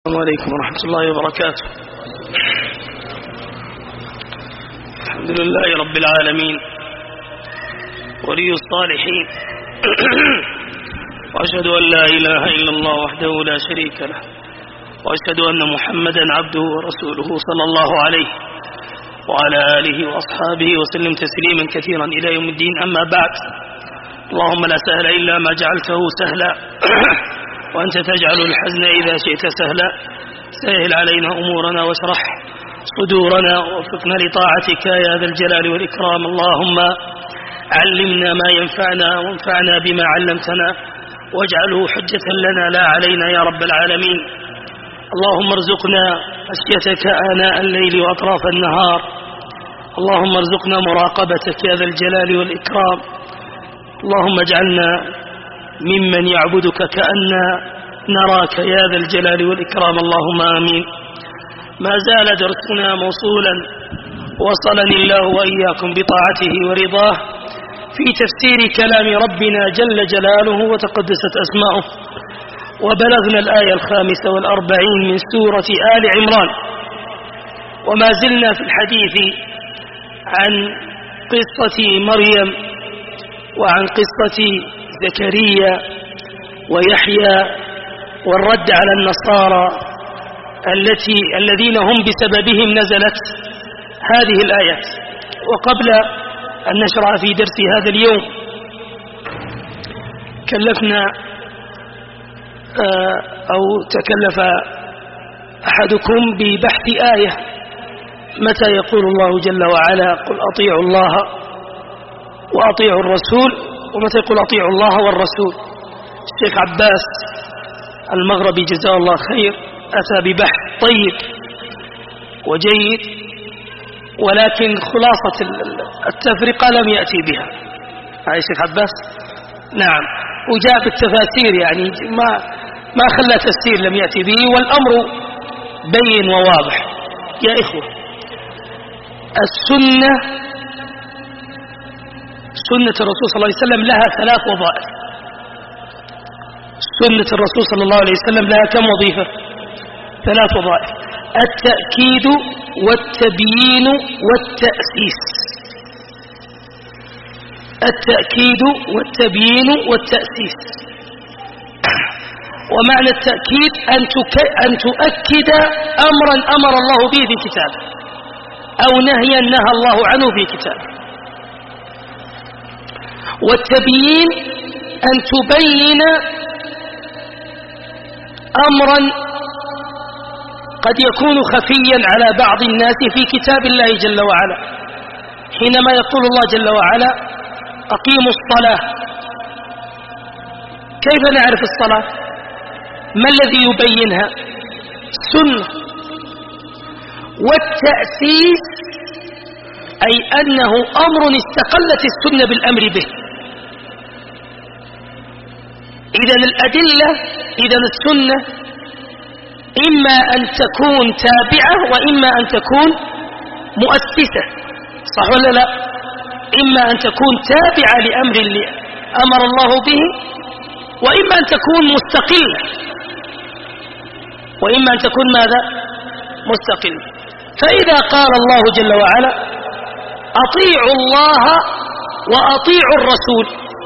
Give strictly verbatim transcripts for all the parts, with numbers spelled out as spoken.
السلام عليكم ورحمة الله وبركاته. الحمد لله رب العالمين ولي الصالحين وأشهد أن لا إله إلا الله وحده لا شريك له وأشهد أن محمدا عبده ورسوله صلى الله عليه وعلى آله وأصحابه وسلم تسليما كثيرا إلى يوم الدين. أما بعد، اللهم لا سهل إلا ما جعلته سهلا وأنت تجعل الحزن إذا شئت سهلا. سهل علينا أمورنا واشرح صدورنا ووفقنا لطاعتك يا ذا الجلال والإكرام. اللهم علمنا ما ينفعنا وانفعنا بما علمتنا واجعله حجة لنا لا علينا يا رب العالمين. اللهم ارزقنا خشيتك آناء الليل وأطراف النهار. اللهم ارزقنا مراقبتك يا ذا الجلال والإكرام. اللهم اجعلنا ممن يعبدك كأن نراك يا ذا الجلال والإكرام. اللهم آمين. ما زال درسنا موصولا وصلني الله وإياكم بطاعته ورضاه في تفسير كلام ربنا جل جلاله وتقدست أسماؤه، وبلغنا الآية الخامسة والأربعين من سورة آل عمران، وما زلنا في الحديث عن قصة مريم وعن قصة زكريا ويحيى والرد على النصارى التي الذين هم بسببهم نزلت هذه الآيات. وقبل أن نشرع في درس هذا اليوم كلفنا أو تكلف أحدكم ببحث آية: متى يقول الله جل وعلا قل أطيعوا الله وأطيعوا الرسول، ومتى يقول أطيعوا الله والرسول؟ الشيخ عباس المغربي جزاه الله خير أتى ببحث طيب وجيد، ولكن خلاصة التفرقة لم يأتي بها. هاي الشيخ عباس نعم، وجاء بالتفاسير، يعني ما ما خلى تفسير لم يأتي به، والأمر بين وواضح. يا إخوة، السنة سنة الرسول صلى الله عليه وسلم لها ثلاث وظائف. سنة الرسول صلى الله عليه وسلم لها كم وظيفة؟ ثلاث وظائف: التأكيد والتبيين والتأسيس. التأكيد والتبيين والتأسيس. ومعنى التأكيد أن تؤكد أمرا أمر الله به في كتابه أو نهيا نهى الله عنه في كتابه. والتبيين أن تبين أمرا قد يكون خفيا على بعض الناس في كتاب الله جل وعلا، حينما يقول الله جل وعلا أقيموا الصلاة. كيف نعرف الصلاة؟ ما الذي يبينها؟ السنة. والتأسيس أي أنه أمر استقلت السنة بالأمر به. إذن الأدلة إذن السنة إما أن تكون تابعة وإما أن تكون مؤسسة، صح ولا لا؟ إما أن تكون تابعة لأمر اللي أمر الله به، وإما أن تكون مستقلة، وإما أن تكون ماذا؟ مستقلة. فإذا قال الله جل وعلا أطيعوا الله وأطيعوا الرسول،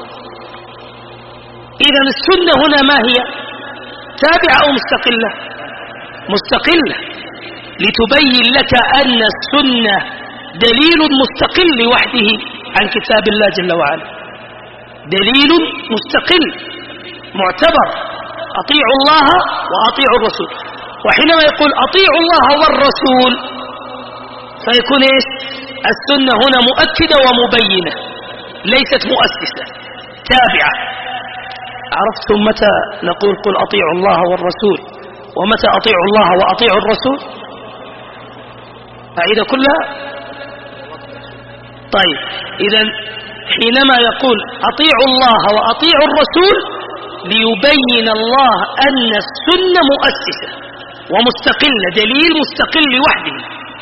إذن السنة هنا ما هي؟ تابعة أو مستقلة؟ مستقلة، لتبين لك أن السنة دليل مستقل وحده عن كتاب الله جل وعلا، دليل مستقل معتبر. أطيعوا الله وأطيعوا الرسول. وحينما يقول أطيعوا الله والرسول فيكون إيش؟ السنة هنا مؤكدة ومبينة، ليست مؤسسة، تابعة. عرفتم متى نقول قل أطيعوا الله والرسول ومتى أطيعوا الله وأطيعوا الرسول؟ أعيد كلها؟ طيب، إذن حينما يقول أطيعوا الله وأطيعوا الرسول ليبين الله أن السنة مؤسسة ومستقلة، دليل مستقل وحده.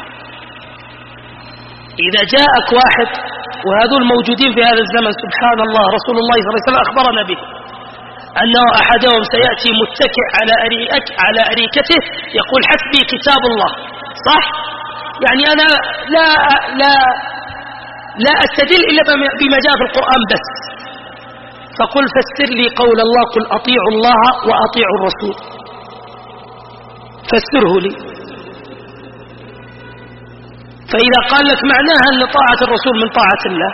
إذا جاءك واحد، وهذول موجودين في هذا الزمن سبحان الله، رسول الله صلى الله عليه وسلم أخبرنا به، أن أحدهم سيأتي متكئ على أريك على أريكته يقول حسبي كتاب الله، صح؟ يعني أنا لا لا لا أستدل إلا بما جاء في القرآن بس. فقل فسر لي قول الله قل أطيعوا الله وأطيعوا الرسول، فسره لي. فإذا قال لك معناها أن طاعة الرسول من طاعة الله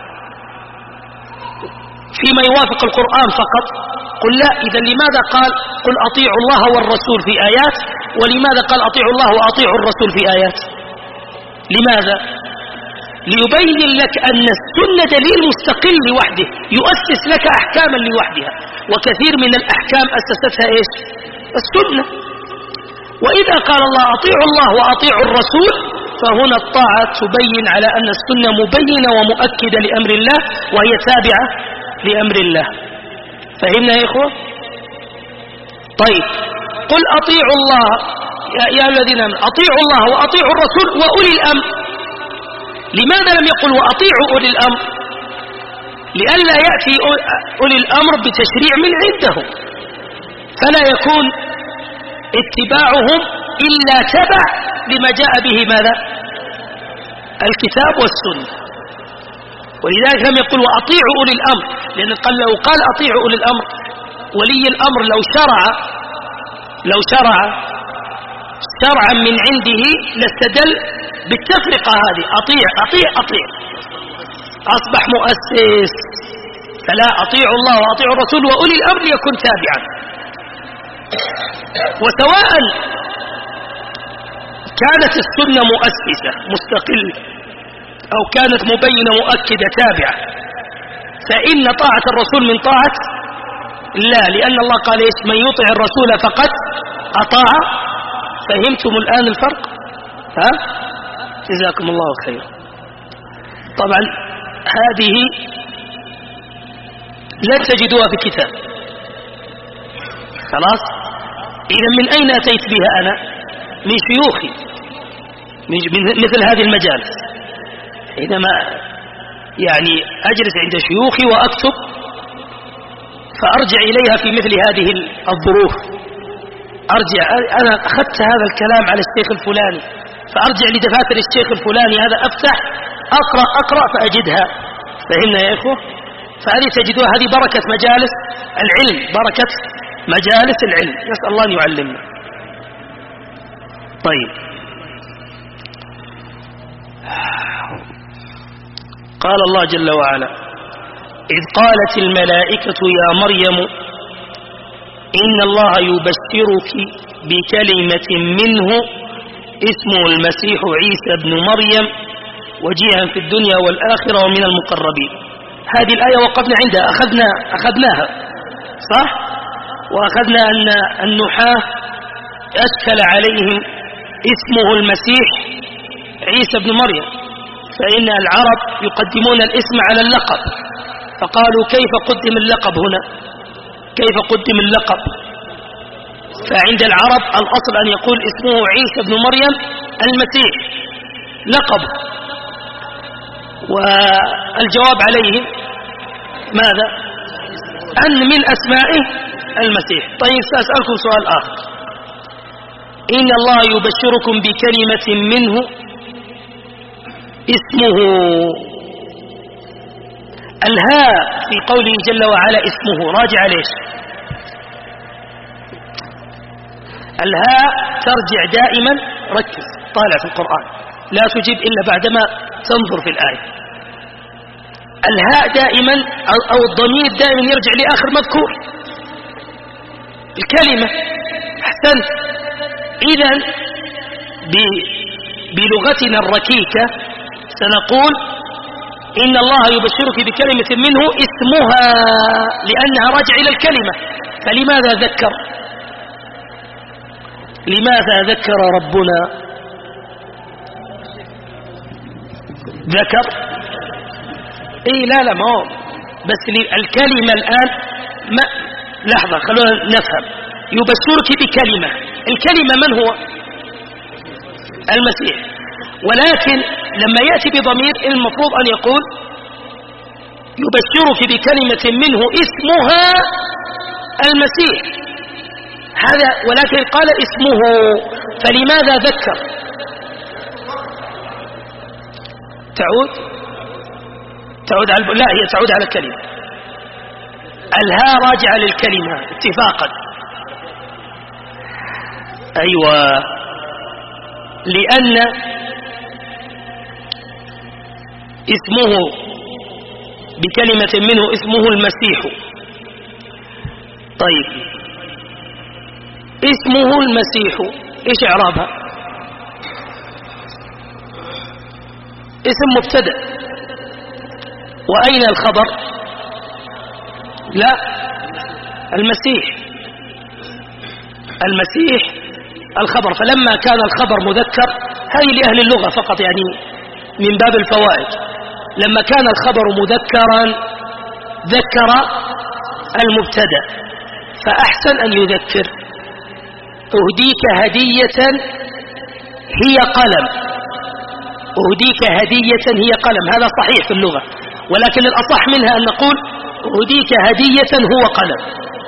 فيما يوافق القرآن فقط، قل لا. إذا لماذا قال قل أطيعوا الله والرسول في آيات، ولماذا قال أطيعوا الله وأطيعوا الرسول في آيات؟ لماذا؟ ليبين لك أن السنة دليل مستقل لوحده يؤسس لك أحكاما لوحدها، وكثير من الأحكام أسستها إيش؟ السنة. وإذا قال الله أطيعوا الله وأطيعوا الرسول، فهنا الطاعة تبين على أن السنة مبينة ومؤكدة لأمر الله، وهي تابعة لأمر الله. فهمنا يا إخوة؟ طيب، قل أطيعوا الله يا الذين آمنوا أطيعوا الله وأطيعوا الرسول وأولي الأمر. لماذا لم يقل وأطيعوا أولي الأمر؟ لئلا يأتي أولي الأمر بتشريع من عندهم، فلا يكون اتباعهم إلا تبع لما جاء به ماذا؟ الكتاب والسنة. ولذلك لم يقل وأطيعوا أولي الأمر، لأن قال لو قال أطيعوا أولي الأمر، ولي الأمر لو شرع لو شرع شرعا من عنده لاستدل بالتفرقة هذه، أطيع أطيع أطيع أصبح مؤسس. فلا، أطيعوا الله وأطيعوا الرسول وأولي الأمر ليكن تابعا. وسواء كانت السنة مؤسسة مستقلة أو كانت مبينة مؤكدة تابعة، فإن طاعة الرسول من طاعة لا، لأن الله قال إيش؟ من يطع الرسول فقد أطاع. فهمتم الآن الفرق؟ ها؟ جزاكم الله خير. طبعا هذه لا تجدوها في كتاب، خلاص. إذا من أين أتيت بها أنا؟ من شيوخي، من مثل هذه المجالس. حينما يعني أجلس عند شيوخي وأكتب فأرجع إليها في مثل هذه الظروف، أرجع أنا أخذت هذا الكلام على الشيخ الفلاني، فأرجع لدفاتر الشيخ الفلاني هذا، أفتح أقرأ أقرأ فأجدها. فهمنا يا إخوة؟ فهذه تجدوها، هذه بركة مجالس العلم، بركة مجالس العلم، نسأل الله أن يعلمنا. طيب، قال الله جل وعلا إذ قالت الملائكة يا مريم إن الله يبشرك بكلمة منه اسمه المسيح عيسى بن مريم وجيها في الدنيا والآخرة ومن المقربين. هذه الآية وقفنا عندها، أخذنا أخذناها صح؟ وأخذنا أن النحاة أشكل عليهم اسمه المسيح عيسى بن مريم، فإن العرب يقدمون الاسم على اللقب، فقالوا كيف قدم اللقب هنا؟ كيف قدم اللقب؟ فعند العرب الأصل أن يقول اسمه عيسى بن مريم المسيح لقب، والجواب عليه ماذا؟ أن من أسمائه المسيح. طيب، سأسألكم سؤال آخر. إن الله يبشركم بكلمة منه اسمه، الهاء في قوله جل وعلا اسمه راجع ليش؟ الهاء ترجع دائما، ركز طالع في القرآن، لا تجيب إلا بعدما تنظر في الآية. الهاء دائما أو الضمير دائما يرجع لآخر مذكور الكلمة. أحسنت. إذن بلغتنا الركيكة سنقول إن الله يبشرك بكلمة منه اسمها، لأنها راجع إلى الكلمة. فلماذا ذكر؟ لماذا ذكر ربنا؟ ذكر إيه لا لا ما هو بس الكلمة الآن ما لحظة خلونا نفهم. يبشرك بكلمة، الكلمة من هو؟ المسيح. ولكن لما يأتي بضمير المفروض أن يقول يبشرك بكلمة منه اسمها المسيح هذا، ولكن قال اسمه، فلماذا ذكر؟ تعود تعود على لا هي تعود على الكلمة. الهاء راجعة للكلمة اتفاقا. أيوة، لأن اسمه بكلمة منه اسمه المسيح. طيب اسمه المسيح ايش اعرابها؟ اسم مبتدأ. واين الخبر؟ لا، المسيح المسيح الخبر. فلما كان الخبر مذكر، هذه لأهل اللغة فقط يعني من باب الفوائد، لما كان الخبر مذكرا ذكر المبتدأ، فأحسن أن يذكر. أهديك هدية هي قلم، أهديك هدية هي قلم، هذا صحيح في اللغة، ولكن الأصح منها أن نقول أهديك هدية هو قلم،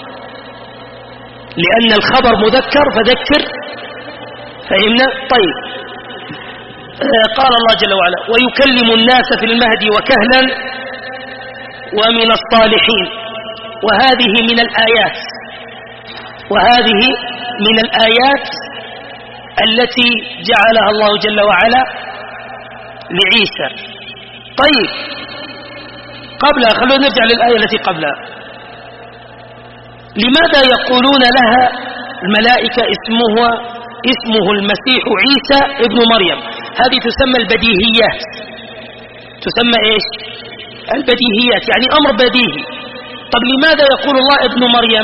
لأن الخبر مذكر فذكر. فهمنا؟ طيب. آه قال الله جل وعلا: ويكلم الناس في المهد وكهلا ومن الصالحين. وهذه من الآيات وهذه من الآيات التي جعلها الله جل وعلا لعيسى. طيب، قبلها خلونا نرجع للآية التي قبلها. لماذا يقولون لها الملائكة اسمه اسمه المسيح عيسى ابن مريم؟ هذه تسمى البديهيات. تسمى ايش؟ البديهيات، يعني أمر بديهي. طب لماذا يقول الله ابن مريم؟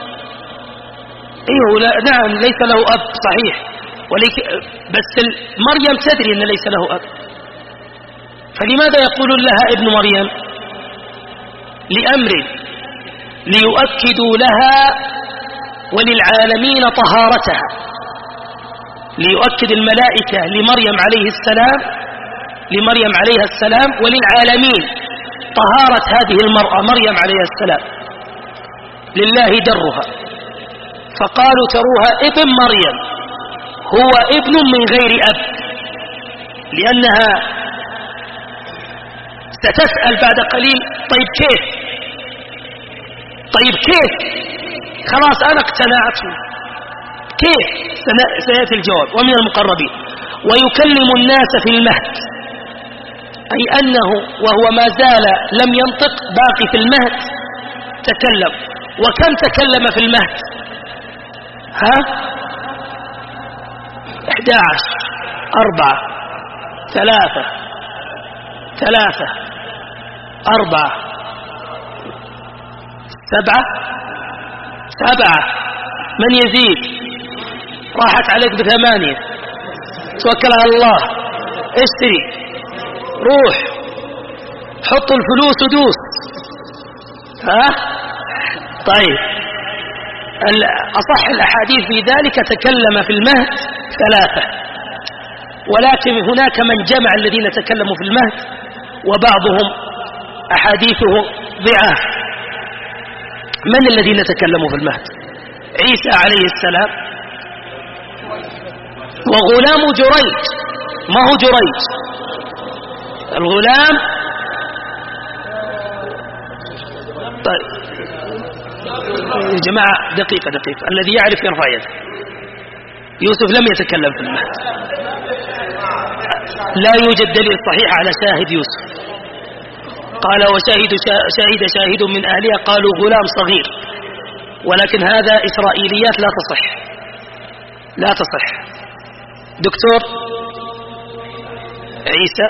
ايه لا نعم ليس له أب صحيح، ولكن بس مريم تدري أن ليس له أب، فلماذا يقولون لها ابن مريم؟ لأمر، ليؤكدوا لها وللعالمين طهارتها، ليؤكد الملائكة لمريم عليه السلام لمريم عليها السلام وللعالمين طهارة هذه المرأة مريم عليها السلام، لله درها. فقالوا تروها ابن مريم، هو ابن من غير أب، لأنها ستسأل بعد قليل: طيب كيف طيب كيف خلاص أنا اقتنعت، كيف؟ سيأتي الجواب. ومن المقربين. ويكلم الناس في المهد، أي أنه وهو ما زال لم ينطق باقي في المهد تكلم. وكم تكلم في المهد؟ ها أحد عشر، أربعة، ثلاثة ثلاثة أربعة، سبعة سبعة من يزيد؟ راحت عليك بثمانية. توكل على الله، اشتري، روح، حط الفلوس ودوس. ها طيب، أصح الأحاديث في ذلك تكلم في المهد ثلاثة، ولكن هناك من جمع الذين تكلموا في المهد، وبعضهم أحاديثه ضعاف. من الذين تكلموا في المهد؟ عيسى عليه السلام وغلام جريج. ما هو جريج؟ الغلام. طيب يا جماعة دقيقة دقيقة، الذي يعرف يرفع يده. يوسف لم يتكلم في المهد، لا يوجد دليل صحيح على شاهد يوسف. قال وشاهد شاهد شاهد من أهلها، قالوا غلام صغير، ولكن هذا إسرائيليات لا تصح لا تصح. دكتور عيسى،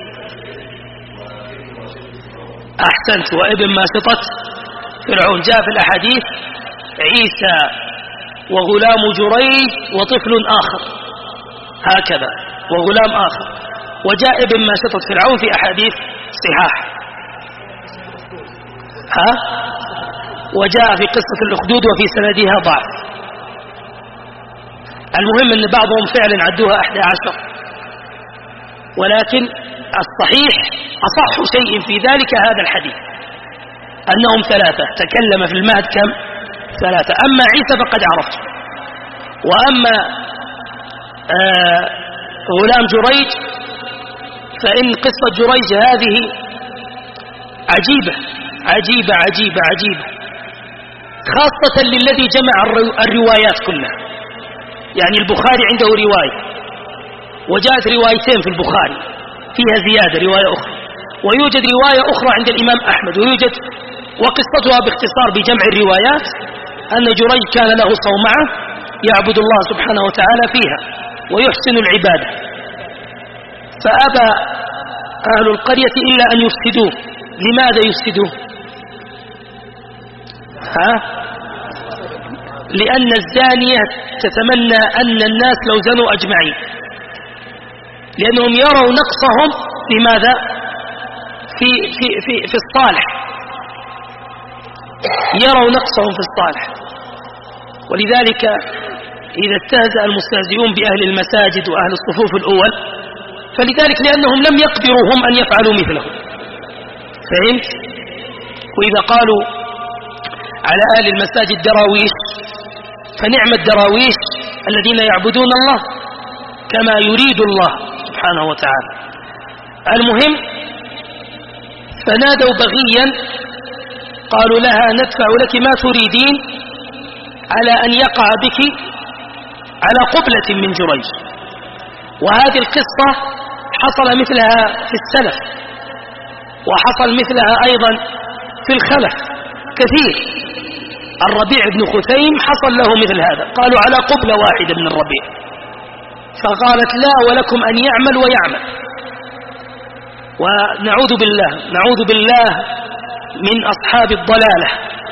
أحسنت، وابن ماسطة فرعون. جاء في الأحاديث عيسى وغلام جريج وطفل آخر، هكذا، وغلام آخر. وجاء ابن ماسطة فرعون في أحاديث صحاح، ها وجاء في قصة الأخدود وفي سندها ضعف. المهم أن بعضهم فعلا عدوها أحد عشر، ولكن الصحيح أصح شيء في ذلك هذا الحديث، أنهم ثلاثة. تكلم في المهد كم؟ ثلاثة. أما عيسى فقد عرفت. وأما آه غلام جريج فإن قصة جريج هذه عجيبة عجيبة عجيبة عجيبة، خاصة للذي جمع الروايات كلها. يعني البخاري عنده رواية، وجاءت روايتين في البخاري فيها زيادة رواية أخرى، ويوجد رواية أخرى عند الإمام أحمد، ويوجد وقصتها باختصار بجمع الروايات أن جريج كان له صومعة يعبد الله سبحانه وتعالى فيها ويحسن العبادة، فأبى أهل القرية إلا أن يفسدوه. لماذا يفسدوه؟ ها؟ لأن الزانية تتمنى أن الناس لو زنوا أجمعين، لأنهم يروا نقصهم لماذا؟ في, في, في, في الصالح، يروا نقصهم في الصالح. ولذلك إذا استهزأ المستهزئون بأهل المساجد وأهل الصفوف الأول فلذلك لأنهم لم يقدروا هم أن يفعلوا مثلهم. فهمت؟ وإذا قالوا على أهل المساجد دراويش فنعم الدراويش الذين يعبدون الله كما يريد الله سبحانه وتعالى. المهم فنادوا بغيا قالوا لها ندفع لك ما تريدين على أن يقع بك على قبلة من جريج. وهذه القصة حصل مثلها في السلف وحصل مثلها أيضا في الخلف كثير. الربيع بن خثيم حصل له مثل هذا، قالوا على قبلة واحدة من الربيع، فقالت لا ولكم أن يعمل ويعمل. ونعوذ بالله نعوذ بالله من أصحاب الضلالة.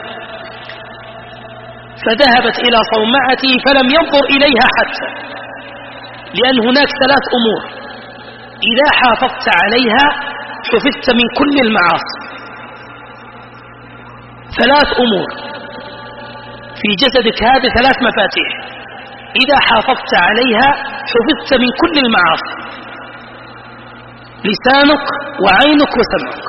فذهبت إلى صومعته فلم ينظر إليها حتى، لأن هناك ثلاث أمور إذا حافظت عليها حفظت من كل المعاصي. ثلاث أمور في جسدك هذه، ثلاث مفاتيح إذا حافظت عليها حفظت من كل المعاصي: لسانك وعينك وسمعك.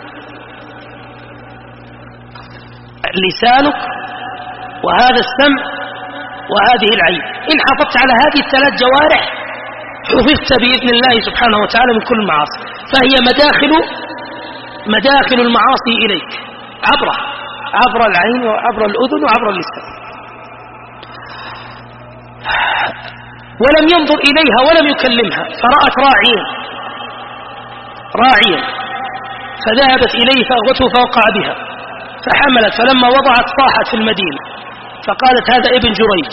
لسانك وهذا السمع وهذه العين، إن حافظت على هذه الثلاث جوارح حفظت بإذن الله سبحانه وتعالى من كل المعاصي. فهي مداخل مداخل المعاصي إليك عبر عبر العين وعبر الأذن وعبر اللسان. ولم ينظر إليها ولم يكلمها، فرأت راعيا راعيا فذهبت إليه فأغوته فوقع بها فحملت، فلما وضعت صاحت في المدينة فقالت هذا ابن جريج.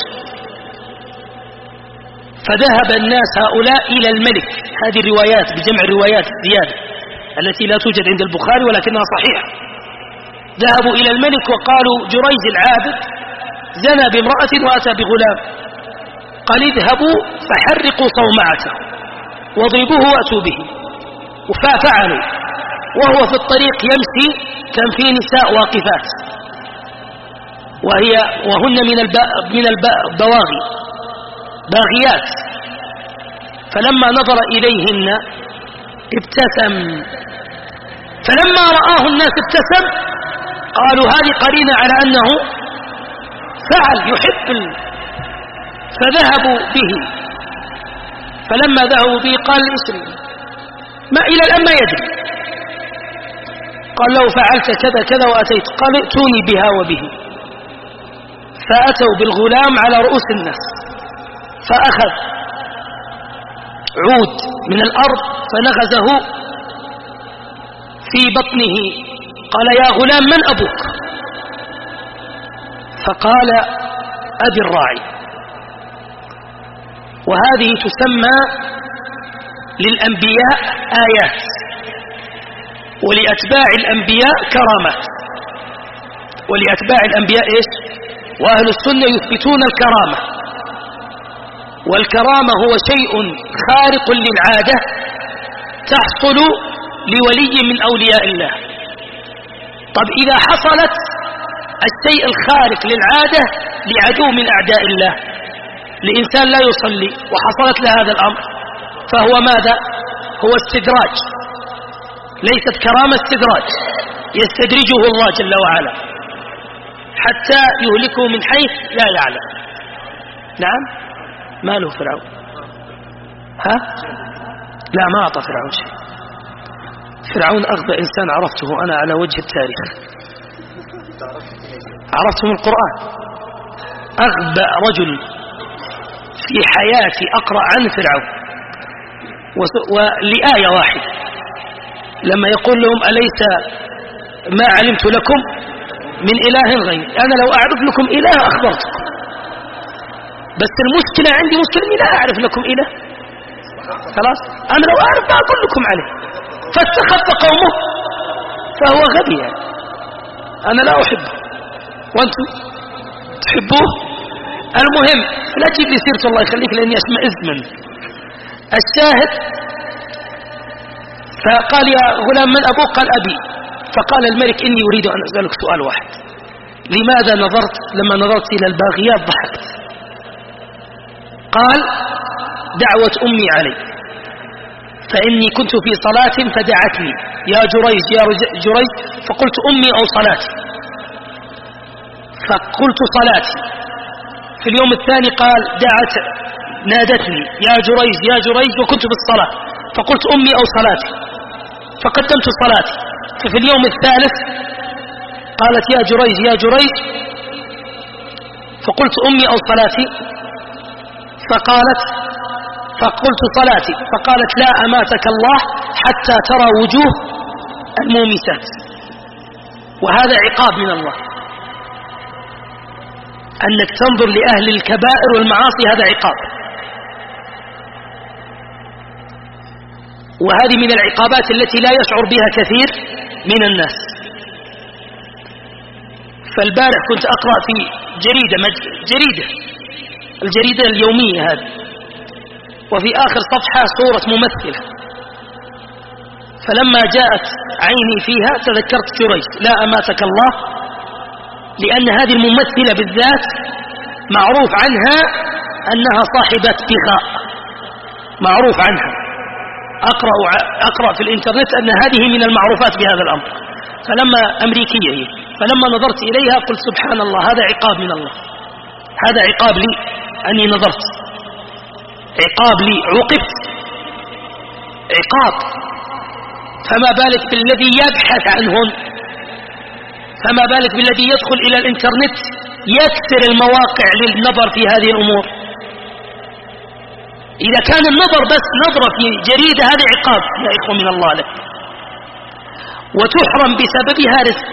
فذهب الناس هؤلاء إلى الملك. هذه الروايات بجمع الروايات الزيادة التي لا توجد عند البخاري ولكنها صحيحة. ذهبوا إلى الملك وقالوا جريج العابد زنى بامرأة وأتى بغلام، قال اذهبوا فحرقوا صومعته واضربوه وأتوا به. وفعلوا، وهو في الطريق يمشي كان في نساء واقفات وهي وهن من من البواغي باغيات، فلما نظر إليهن ابتسم، فلما رآه الناس ابتسم قالوا هذه قرينة على أنه فعل يحب. فذهبوا به، فلما ذهبوا به قال اسم ما إلى الآن ما يدري، قال له فعلت كذا كذا وأتيت، قال ائتوني بها وبه. فأتوا بالغلام على رؤوس الناس، فأخذ عود من الأرض فنغزه في بطنه، قال يا غلام من أبوك؟ فقال أبي الراعي. وهذه تسمى للأنبياء آيات ولأتباع الأنبياء كرامات. ولأتباع الأنبياء إيش؟ وأهل السنة يثبتون الكرامة. والكرامة هو شيء خارق للعادة تحصل لولي من أولياء الله. طب إذا حصلت الشيء الخارق للعادة لعدو من أعداء الله، لإنسان لا يصلي وحصلت له هذا الأمر، فهو ماذا؟ هو استدراج، ليست كرامة، استدراج يستدرجه الله جل وعلا حتى يهلكه من حيث لا يعلم. نعم. ما له فرعون؟ ها؟ لا، ما أعطى فرعون شيء. فرعون أغبى إنسان عرفته أنا على وجه التاريخ، عرفته من القرآن. أغبى رجل في حياتي أقرأ عن فرعون، ولآية واحدة لما يقول لهم أليس ما علمت لكم من إله غير، أنا لو أعرف لكم إله أخبرتكم، بس المشكلة عندي مسلمي لا أعرف لكم إله، خلاص أنا لو أعرف ما أقول لكم عليه، فاستخف قومه فهو غبي يعني. أنا لا أحبه وأنتم تحبوه. المهم لا تجيب لي سيرته الله يخليك لأني أشمئز منه. الشاهد فقال يا غلام من أبوك؟ قال أبي. فقال الملك إني أريد أن أسألك سؤال واحد، لماذا نظرت لما نظرت إلى الباغيات ضحكت؟ قال دعوة أمي علي، فإني كنت في صلاة فدعتني يا جريج يا جريج، فقلت أمي أو صلاتي، فقلت صلاتي. في اليوم الثاني قال دعت نادتني يا جريج يا جريج وكنت بالصلاة، فقلت أمي أو صلاتي، فقدمت صلاتي. ففي اليوم الثالث قالت يا جريج يا جريج، فقلت أمي أو صلاتي، فقالت فقلت صلاتي، فقالت لا أماتك الله حتى ترى وجوه المومسات. وهذا عقاب من الله، أنك تنظر لأهل الكبائر والمعاصي، هذا عقاب. وهذه من العقابات التي لا يشعر بها كثير من الناس. فالبارح كنت أقرأ في جريدة جريدة الجريدة اليومية هذه، وفي آخر صفحة صورة ممثلة، فلما جاءت عيني فيها تذكرت جريج لا أماتك الله، لأن هذه الممثلة بالذات معروف عنها أنها صاحبة بغاء، معروف عنها. أقرأ, أقرأ في الإنترنت أن هذه من المعروفات بهذا الأمر. فلما أمريكية هي، فلما نظرت إليها قلت سبحان الله، هذا عقاب من الله، هذا عقاب لي أني نظرت، عقاب لي، عوقبت عقاب. فما بالك بالذي يبحث عنهن، فما بالك بالذي يدخل إلى الإنترنت يكسر المواقع للنظر في هذه الأمور. إذا كان النظر بس نظرة في جريدة هذا عقاب يا إخوة من الله لك، وتحرم بسببها رزق.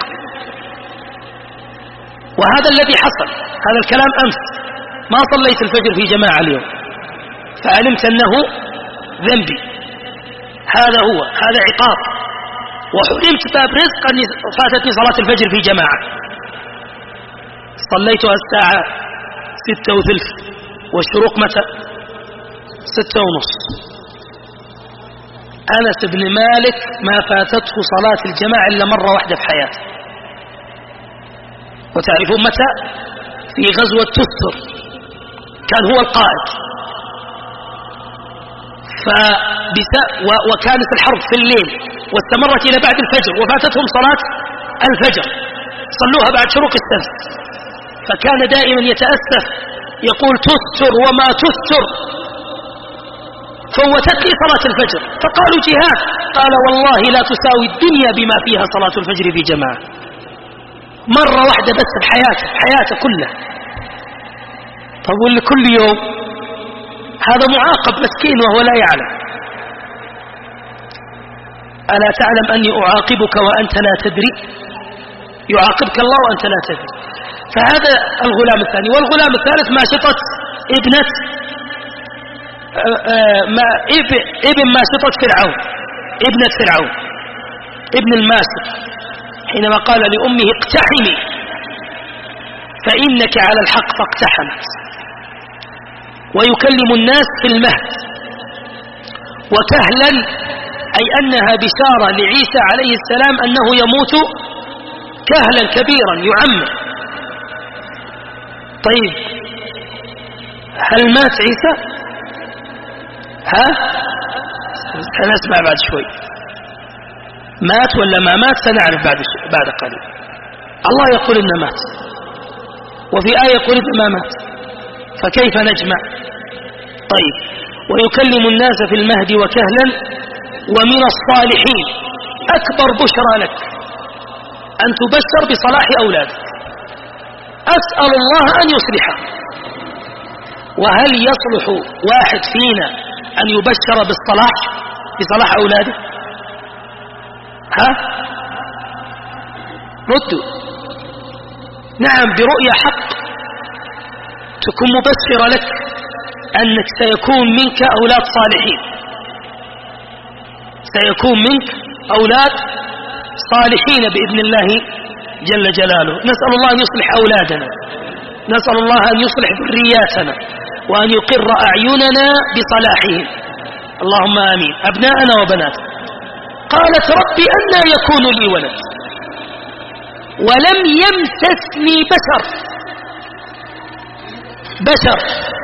وهذا الذي حصل، هذا الكلام أمس، ما صليت الفجر في جماعة اليوم فعلمت أنه ذنبي، هذا هو، هذا عقاب. وحرمت باب رزق أني فاتتني صلاة الفجر في جماعة، صليتها الساعة ستة وثلث، والشروق متى؟ ستة ونص. أنس بن مالك ما فاتته صلاة الجماعة إلا مرة واحدة في حياته. وتعرفون متى؟ في غزوة تستر، كان هو القائد، وكانت الحرب في الليل واستمرت إلى بعد الفجر، وفاتتهم صلاة الفجر، صلوها بعد شروق الشمس. فكان دائما يتأسف يقول تستر وما تستر، فوتت لي صلاة الفجر. فقالوا جهاد، قال والله لا تساوي الدنيا بما فيها صلاة الفجر في جماعة، مرة واحدة بس بحياته، حياته كلها. طب واللي كل يوم؟ هذا معاقب مسكين وهو لا يعلم. ألا تعلم أني أعاقبك وأنت لا تدري؟ يعاقبك الله وأنت لا تدري. فهذا الغلام الثاني. والغلام الثالث ماشطة ابنة ما ابن ماشطة فرعون، ابنة فرعون، ابن الماشط، حينما قال لأمه اقتحمي فإنك على الحق، فاقتحمت. ويكلم الناس في المهد. وكهلا أي أنها بشارة لعيسى عليه السلام أنه يموت كهلا كبيرا يعمر. طيب هل مات عيسى؟ ها؟ سنسمع بعد شوي، مات ولا ما مات سنعرف بعد بعد قليل. الله يقول إنه مات، وفي آية يقول إذا ما مات، فكيف نجمع؟ طيب، ويكلم الناس في المهد وكهلا ومن الصالحين، أكبر بشرى لك أن تبشر بصلاح أولادك. أسأل الله أن يصلحه. وهل يصلح واحد فينا أن يبشر بالصلاح بصلاح أولاده؟ ها؟ ردوا. نعم، برؤية حق تكون مبشرة لك أنك سيكون منك أولاد صالحين، سيكون منك أولاد صالحين بإذن الله جل جلاله. نسأل الله أن يصلح أولادنا، نسأل الله أن يصلح ذرياتنا، وأن يقر أعيننا بصلاحهم، اللهم آمين. أبناءنا وبناتنا. قالت ربي أنى يكون لي ولد ولم يمسسني بشر. بشر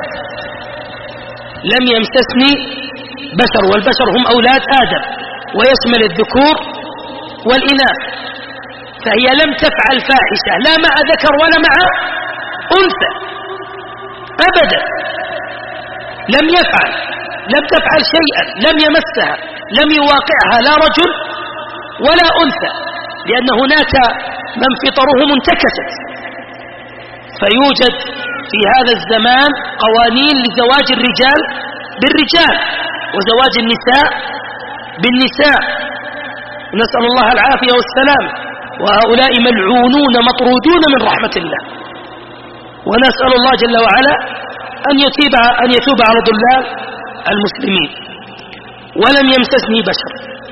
لم يمسسني بشر، والبشر هم أولاد آدم، ويشمل الذكور والإناث. فهي لم تفعل فاحشة لا مع ذكر ولا مع أنثى أبدا، لم يفعل لم تفعل شيئا، لم يمسها، لم يواقعها لا رجل ولا أنثى، لأن هناك من فطره منتكست. فيوجد في هذا الزمان قوانين لزواج الرجال بالرجال وزواج النساء بالنساء، نسأل الله العافية والسلام، وهؤلاء ملعونون مطرودون من رحمة الله. ونسأل الله جل وعلا أن يتوب أن يتوب على ضلال المسلمين. ولم يمسسني بشر.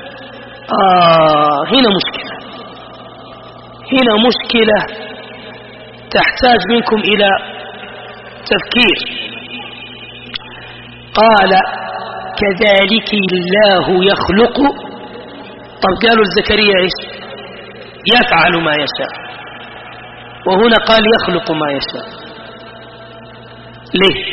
آه هنا مشكلة، هنا مشكلة تحتاج منكم إلى تفكير. قال كذلك الله يخلق. طب قالوا لزكريا ايش؟ يفعل ما يشاء، وهنا قال يخلق ما يشاء. ليه؟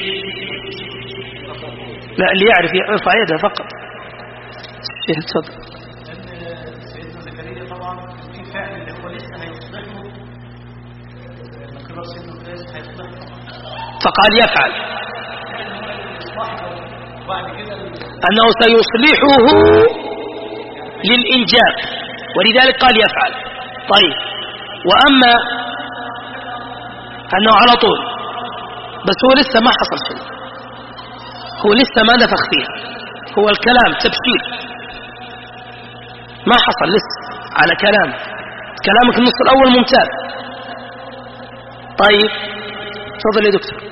لا، ليعرف يرفع يده فقط. شيخ تفضل. سيدنا زكريا طبعا في فعل اللي هو لسه هيصلحه، لما كبر سنه لسه هيصلحه، فقال يفعل وبعد كده أنه سيصلحه للإنجاب، ولذلك قال يفعل. طيب، وأما أنه على طول، بس هو لسه ما حصل شيء، هو لسه ما نفخ فيها، هو الكلام تبشير، ما حصل لسه على كلام كلامك النص الأول ممتاز. طيب تفضل يا دكتور.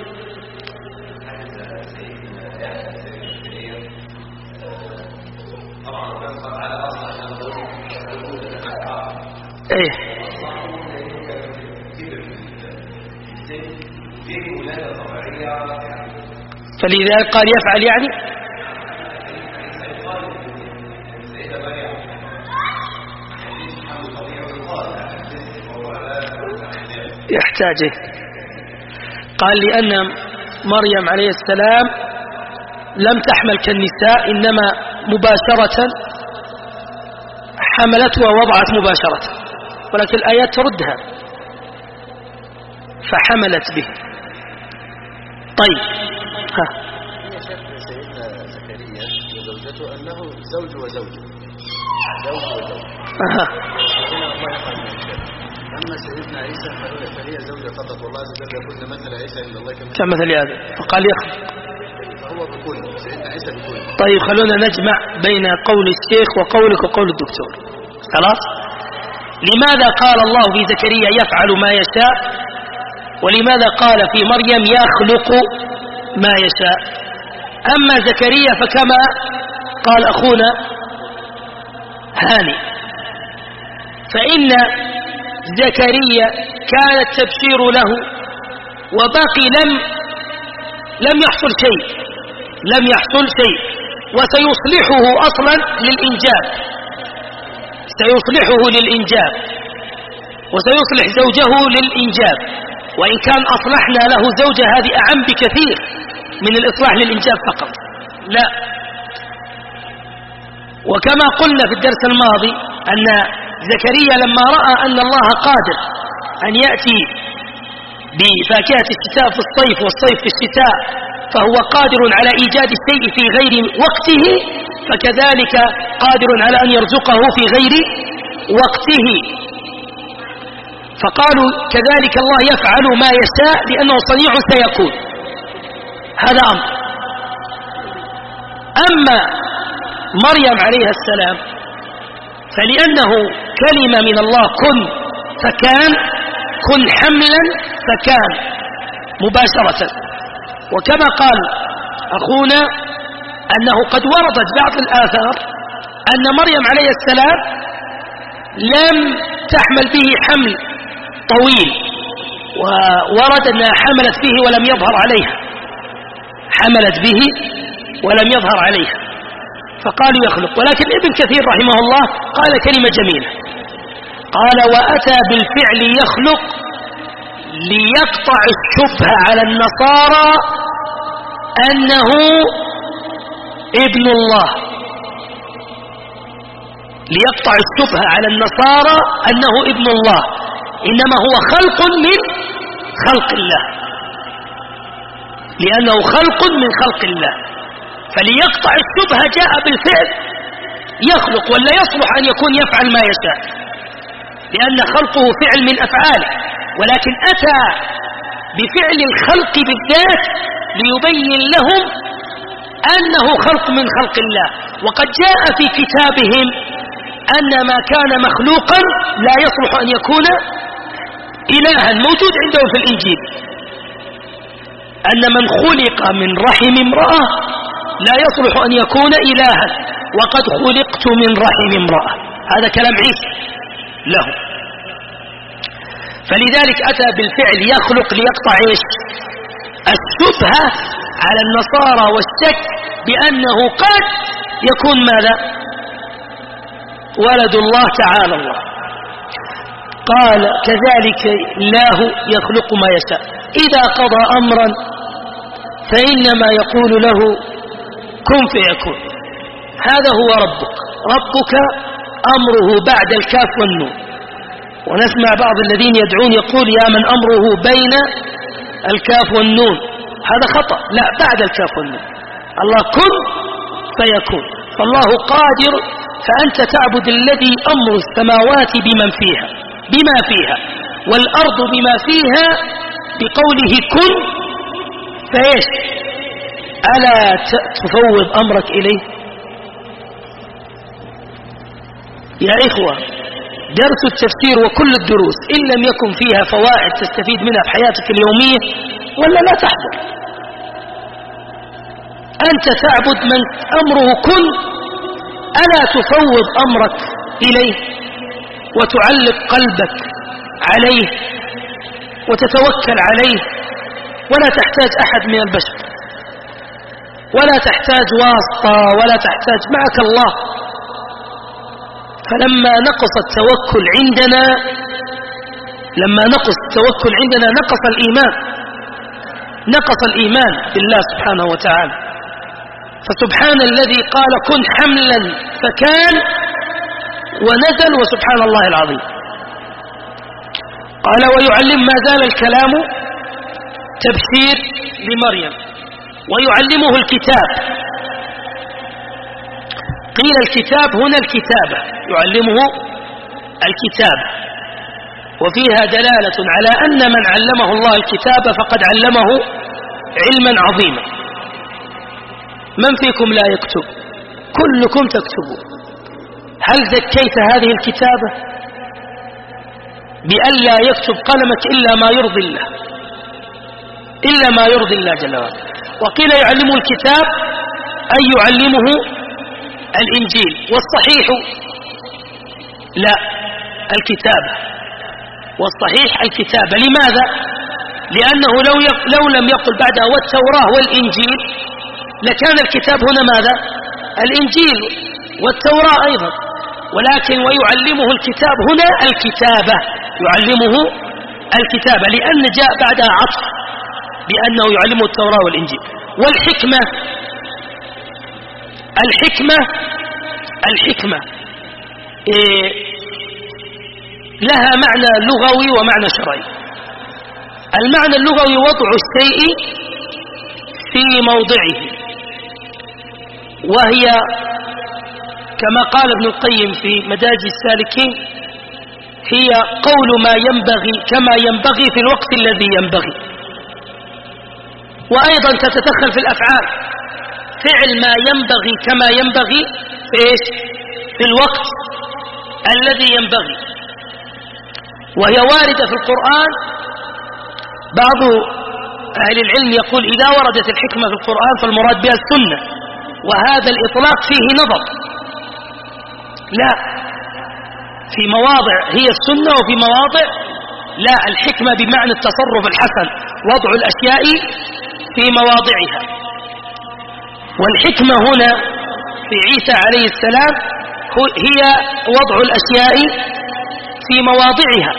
ايه فلذلك قال يفعل يعني يحتاجه. قال لأن مريم عليه السلام لم تحمل كالنساء، إنما مباشرة حملت ووضعت مباشرة، ولكن الآيات تردها، فحملت به. طيب ها هي شاف سيدنا زكريا وزوجته أنه زوج وزوج زوج وزوج أها. هنا الله يفعل ما يشاء. أما سيدنا عيسى فهي زوجة فقط، والله عز وجل يقول مثل عيسى عند الله كمثل هذا، فقال يخلق، فهو بكل سيدنا عيسى بكل. طيب خلونا نجمع بين قول الشيخ وقولك وقول الدكتور. خلاص، لماذا قال الله في زكريا يفعل ما يشاء، ولماذا قال في مريم يخلق ما يشاء؟ أما زكريا فكما قال أخونا هاني، فإن زكريا كان التبشير له وباقي لم لم يحصل شيء، لم يحصل شيء، وسيصلحه أصلا للإنجاب، سيصلحه للإنجاب، وسيصلح زوجه للإنجاب، وإن كان أصلحنا له زوجة هذه أعم بكثير من الإصلاح للإنجاب فقط. لا، وكما قلنا في الدرس الماضي أن زكريا لما رأى أن الله قادر أن يأتي بفاكهة الشتاء في الصيف والصيف في الشتاء فهو قادر على إيجاد الشيء في غير وقته، فكذلك قادر على أن يرزقه في غير وقته. فقالوا كذلك الله يفعل ما يشاء لأنه صنيع سيكون. هذا أمر. أما مريم عليها السلام فلأنه كلمة من الله كن فكان، كن حملا فكان مباشرة. وكما قال أخونا أنه قد وردت بعض الآثار أن مريم عليه السلام لم تحمل به حمل طويل، وورد أنها حملت به ولم يظهر عليها، حملت به ولم يظهر عليها، فقالوا يخلق. ولكن ابن كثير رحمه الله قال كلمة جميلة، قال وأتى بالفعل يخلق ليقطع الشبهة على النصارى أنه ابن الله، ليقطع الشبهة على النصارى أنه ابن الله، إنما هو خلق من خلق الله، لأنه خلق من خلق الله. فليقطع الشبهة جاء بالفعل يخلق، ولا يصلح أن يكون يفعل ما يشاء، لأن خلقه فعل من أفعاله، ولكن أتى بفعل الخلق بالذات ليبين لهم أنه خلق من خلق الله. وقد جاء في كتابهم أن ما كان مخلوقا لا يصلح أن يكون إلها، موجود عندهم في الإنجيل أن من خلق من رحم امرأة لا يصلح أن يكون إلها، وقد خلقت من رحم امرأة، هذا كلام عيسى له. فلذلك أتى بالفعل يخلق ليقطع إيش؟ الشبهة على النصارى والشك بأنه قد يكون ماذا؟ ولد الله تعالى الله. قال كذلك الله يخلق ما يشاء، إذا قضى أمرا فإنما يقول له كن فيكون. هذا هو ربك، ربك أمره بعد الكاف والنون. ونسمع بعض الذين يدعون يقول يا من أمره بين الكاف والنون، هذا خطأ، لا، بعد الكاف والنون. الله كن فيكون، فالله قادر، فأنت تعبد الذي أمر السماوات بمن فيها بما فيها والأرض بما فيها بقوله كن فإيش؟ ألا تفوض أمرك إليه؟ يا إخوة، درس التفسير وكل الدروس إن لم يكن فيها فوائد تستفيد منها في حياتك اليومية ولا لا تحضر. أنت تعبد من أمره كن، ألا تفوض أمرك إليه وتعلق قلبك عليه وتتوكل عليه، ولا تحتاج أحد من البشر، ولا تحتاج واسطة، ولا تحتاج، معك الله. فلما نقص التوكل عندنا لما نقص التوكل عندنا نقص الإيمان نقص الإيمان بالله سبحانه وتعالى. فسبحان الذي قال كن حملا فكان ونزل، وسبحان الله العظيم. قال ويعلم، ما زال الكلام تبشير لمريم، ويعلمه الكتاب. قيل الكتاب هنا الكتابة، يعلمه الكتاب، وفيها دلالة على أن من علمه الله الكتاب فقد علمه علما عظيما. من فيكم لا يكتب؟ كلكم تكتبون. هل زكيت هذه الكتابة بأن لا يكتب قلمك إلا ما يرضي الله، إلا ما يرضي الله جل وعلا؟ وقيل يعلمه الكتاب أي يعلمه الإنجيل، والصحيح لا، الكتابة، والصحيح الكتابة. لماذا؟ لأنه لو, لو لم يقل بعدها والتوراة والإنجيل لكان الكتاب هنا ماذا؟ الإنجيل والتوراة أيضا، ولكن ويعلمه الكتاب هنا الكتابة، يعلمه الكتابة لأن جاء بعدها عطف بأنه يعلمه التوراة والإنجيل. والحكمة، الحكمة الحكمة إيه لها معنى لغوي ومعنى شرعي. المعنى اللغوي وضع الشيء في موضعه، وهي كما قال ابن القيم في مدارج السالكين هي قول ما ينبغي كما ينبغي في الوقت الذي ينبغي. وأيضا تتدخل في الأفعال، فعل ما ينبغي كما ينبغي في إيش؟ في الوقت الذي ينبغي. وهي واردة في القرآن. بعض أهل العلم يقول إذا وردت الحكمة في القرآن فالمراد بها السنة، وهذا الإطلاق فيه نظر. لا، في مواضع هي السنة وفي مواضع لا، الحكمة بمعنى التصرف الحسن، وضع الأشياء في مواضعها. والحكمة هنا في عيسى عليه السلام هي وضع الأشياء في مواضعها.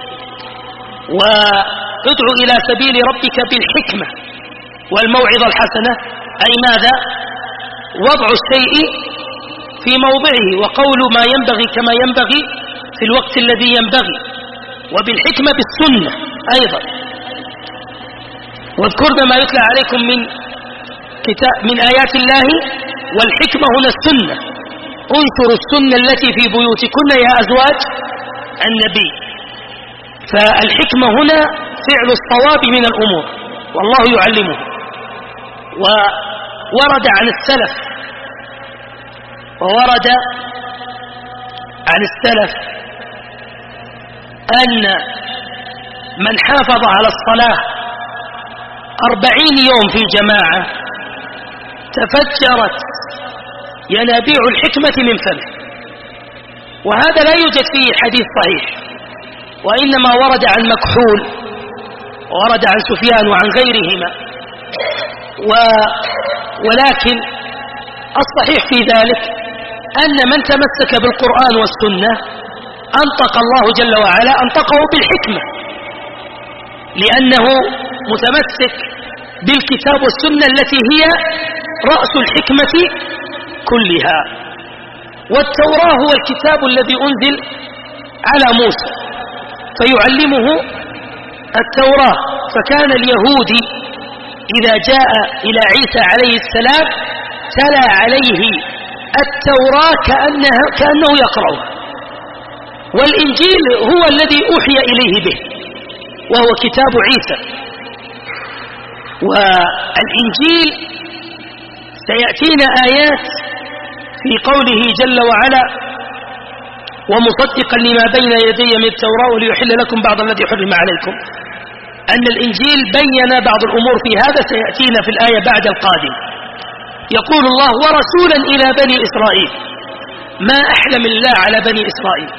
وادع إلى سبيل ربك بالحكمة والموعظة الحسنة، أي ماذا؟ وضع الشيء في موضعه، وقول ما ينبغي كما ينبغي في الوقت الذي ينبغي، وبالحكمة بالسنة أيضا. واذكرنا ما يتلى عليكم من كتاب من آيات الله، والحكمة هنا السنة. انشروا السنة التي في بيوتكن يا أزواج النبي. فالحكمة هنا فعل الصواب من الأمور، والله يعلمه. وورد عن السلف وورد عن السلف أن من حافظ على الصلاة أربعين يوم في جماعة تفجرت ينابيع الحكمة من فمه. وهذا لا يوجد فيه حديث صحيح، وإنما ورد عن مكحول ورد عن سفيان وعن غيرهما. و ولكن الصحيح في ذلك أن من تمسك بالقرآن والسنة أنطق الله جل وعلا أنطقه بالحكمة، لأنه متمسك بالكتاب والسنة التي هي رأس الحكمة كلها. والتوراة هو الكتاب الذي أنزل على موسى فيعلمه التوراة. فكان اليهودي إذا جاء إلى عيسى عليه السلام تلا عليه التوراة كأنها كأنه يقرأها. والإنجيل هو الذي أوحي إليه به، وهو كتاب عيسى. والإنجيل سيأتينا آيات في قوله جل وعلا ومصدقا لما بين يدي من التوراة وليحل لكم بعض الذي حرم عليكم، أن الإنجيل بين بعض الأمور في هذا سيأتينا في الآية بعد القادم. يقول الله ورسولا إلى بني إسرائيل. ما أحلم الله على بني إسرائيل.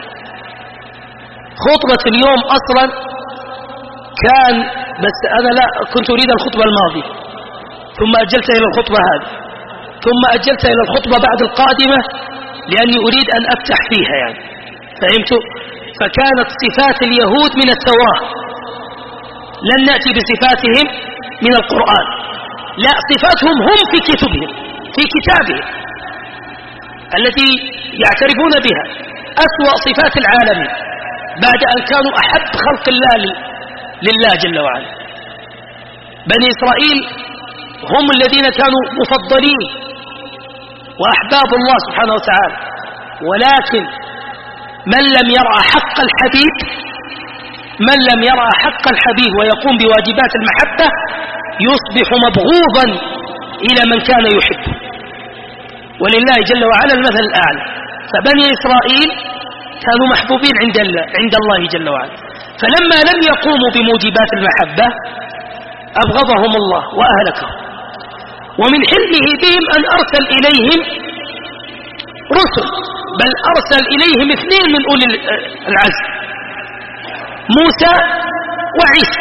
خطبة اليوم أصلا كان، بس أنا لا كنت أريد الخطبة الماضية ثم أجلتها إلى الخطبة هذه ثم أجلتها إلى الخطبة بعد القادمة لأني أريد أن أفتح فيها يعني، فهمتوا؟ فكانت صفات اليهود من التوراة، لن نأتي بصفاتهم من القرآن، لا، صفاتهم هم في كتبهم في كتابهم التي يعترفون بها، أسوأ صفات العالم بعد أن كانوا أحب خلق الله لله جل وعلا. بني إسرائيل هم الذين كانوا مفضلين وأحباب الله سبحانه وتعالى. ولكن من لم يرى حق الحبيب من لم يرى حق الحبيب ويقوم بواجبات المحبة يصبح مبغوضا إلى من كان يحبه، ولله جل وعلا المثل الأعلى. فبني إسرائيل كانوا محبوبين عند الله عند الله جل وعلا، فلما لم يقوموا بموجبات المحبة أبغضهم الله وأهلكهم. ومن حلمه بهم أن أرسل إليهم رسل، بل أرسل إليهم اثنين من أولي العزم، موسى وعيسى.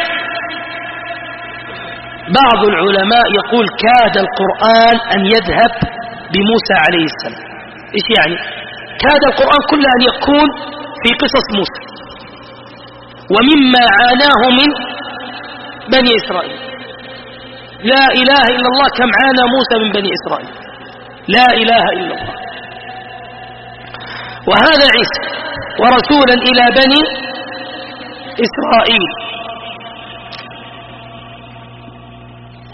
بعض العلماء يقول كاد القرآن أن يذهب بموسى عليه السلام. إيش يعني؟ كاد القرآن كله أن يكون في قصص موسى ومما عاناه من بني إسرائيل. لا إله إلا الله، كم عانى موسى من بني إسرائيل، لا إله إلا الله. وهذا عيسى ورسولا إلى بني إسرائيل.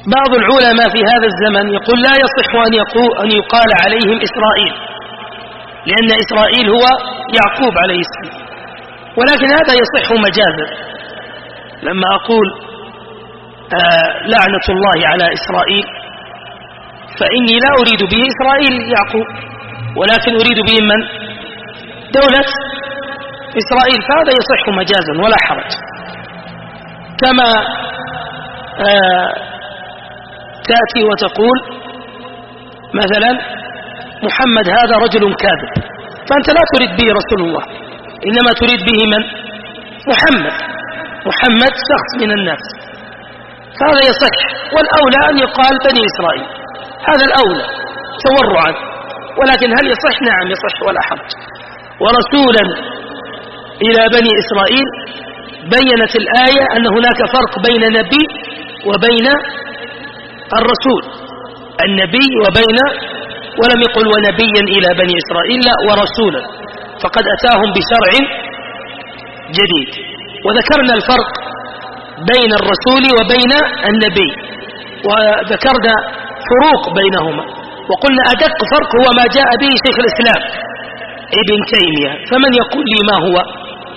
بعض العلماء في هذا الزمن يقول لا يصح أن, يقول أن يقال عليهم إسرائيل، لأن إسرائيل هو يعقوب عليه السلام، ولكن هذا يصح مجازا. لما أقول آه لعنة الله على إسرائيل فإني لا أريد به إسرائيل يعقوب، ولكن أريد به من؟ دولة إسرائيل، فهذا يصح مجازا ولا حرج. كما آه تأتي وتقول مثلا محمد هذا رجل كاذب، فأنت لا تريد به رسول الله، إنما تريد به من؟ محمد. محمد شخص من الناس، فهذا يصح. والأولى أن يقال بني إسرائيل، هذا الأولى تورعا، ولكن هل يصح؟ نعم يصح ولا حرج. ورسولا إلى بني إسرائيل بيّنت الآية أن هناك فرق بين نبي وبين الرسول، النبي وبين، ولم يقل ونبيا إلى بني إسرائيل، لا، ورسولا، فقد أتاهم بشرع جديد. وذكرنا الفرق بين الرسول وبين النبي، وذكرنا فروق بينهما، وقلنا أدق فرق هو ما جاء به شيخ الإسلام ابن تيمية. فمن يقول لي ما هو؟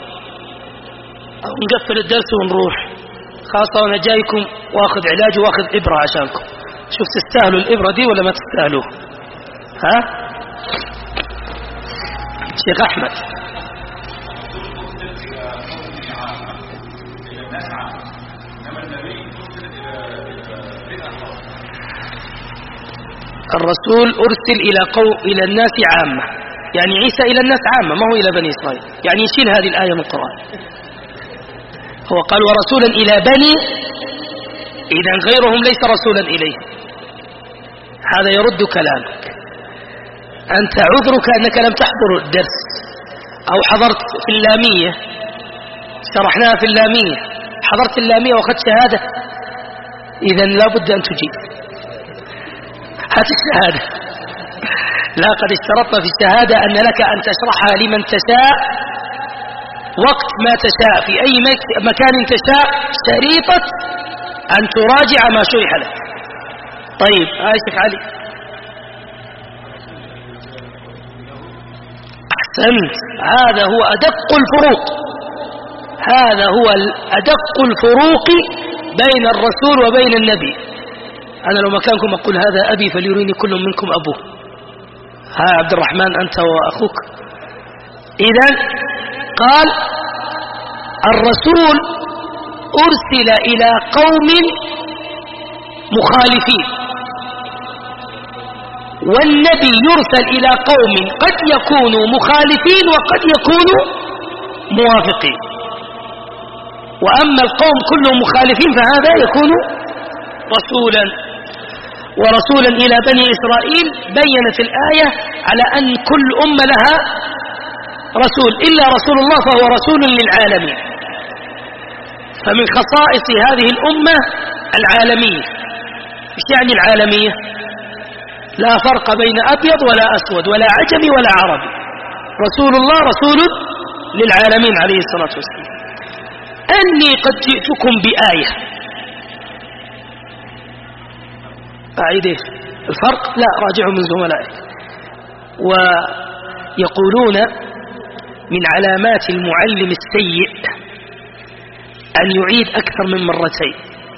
أو نقفل الدرس ونروح، خاصة وأنا جايكم واخذ علاج واخذ إبرة عشانكم. شوف تستاهلوا الإبرة دي ولا ما تستاهلوه؟ ها شيخ أحمد؟ الرسول أرسل إلى قوم إلى الناس عامة، يعني عيسى إلى الناس عامة، ما هو إلى بني إسرائيل، يعني يشيل هذه الآية من القرآن. هو قال ورسولا إلى بني، إذا غيرهم ليس رسولا إليه، هذا يرد كلامك. أنت عذرك أنك لم تحضر الدرس أو حضرت في اللامية، شرحناها في اللامية، حضرت اللامية وأخذت شهادة، إذا لا بد أن تجيب هات الشهادة. لا، قد اشترطنا في الشهادة أن لك أن تشرحها لمن تشاء وقت ما تشاء في أي مكان تشاء، شريطة أن تراجع ما شرح لك. طيب هاي شيخ علي، أحسنت، هذا هو أدق الفروق، هذا هو أدق الفروق بين الرسول وبين النبي. أنا لو مكانكم أقول هذا أبي فليريني كل منكم أبوه. ها عبد الرحمن أنت وأخوك. إذن قال الرسول أرسل إلى قوم مخالفين، والنبي يرسل إلى قوم قد يكونوا مخالفين وقد يكونوا موافقين. وأما القوم كلهم مخالفين فهذا يكون رسولا. ورسولا إلى بني إسرائيل بيّنت الآية على أن كل أمة لها رسول، إلا رسول الله فهو رسول للعالمين. فمن خصائص هذه الأمة العالمية. إيش يعني العالمية؟ لا فرق بين أبيض ولا أسود ولا عجمي ولا عربي، رسول الله رسول للعالمين عليه الصلاة والسلام. أني قد جئتكم بآية، أعيد الفرق؟ لا، راجعوا من زملائك. ويقولون من علامات المعلم السيء أن يعيد أكثر من مرتين.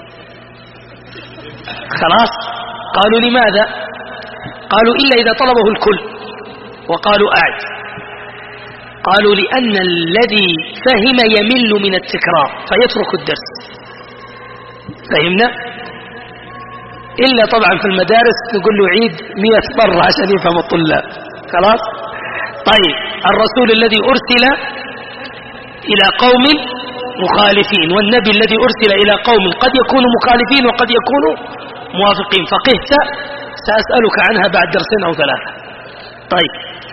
خلاص؟ قالوا لماذا؟ قالوا إلا إذا طلبه الكل، وقالوا أعد. قالوا لأن الذي فهم يمل من التكرار فيترك الدرس. فهمنا؟ إلا طبعا في المدارس نقول له عيد مئة مرة عشان يفهم الطلاب. خلاص؟ طيب، الرسول الذي أرسل إلى قوم مخالفين، والنبي الذي أرسل إلى قوم قد يكونوا مخالفين وقد يكونوا موافقين. فقهت سأسألك عنها بعد درسين أو ثلاثة. طيب،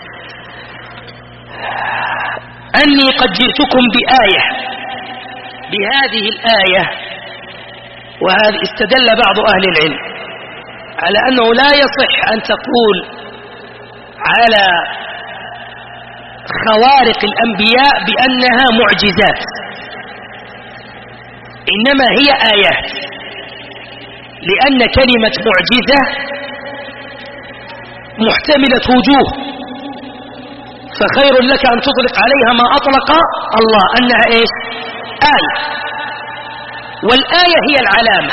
أني قد جئتكم بآية، بهذه الآية، وهذه استدل بعض أهل العلم على أنه لا يصح أن تقول على خوارق الأنبياء بأنها معجزات، إنما هي آيات، لأن كلمة معجزة محتملة وجوه، فخير لك أن تطلق عليها ما أطلق الله أنها إيش؟ آية. والآية هي العلامة.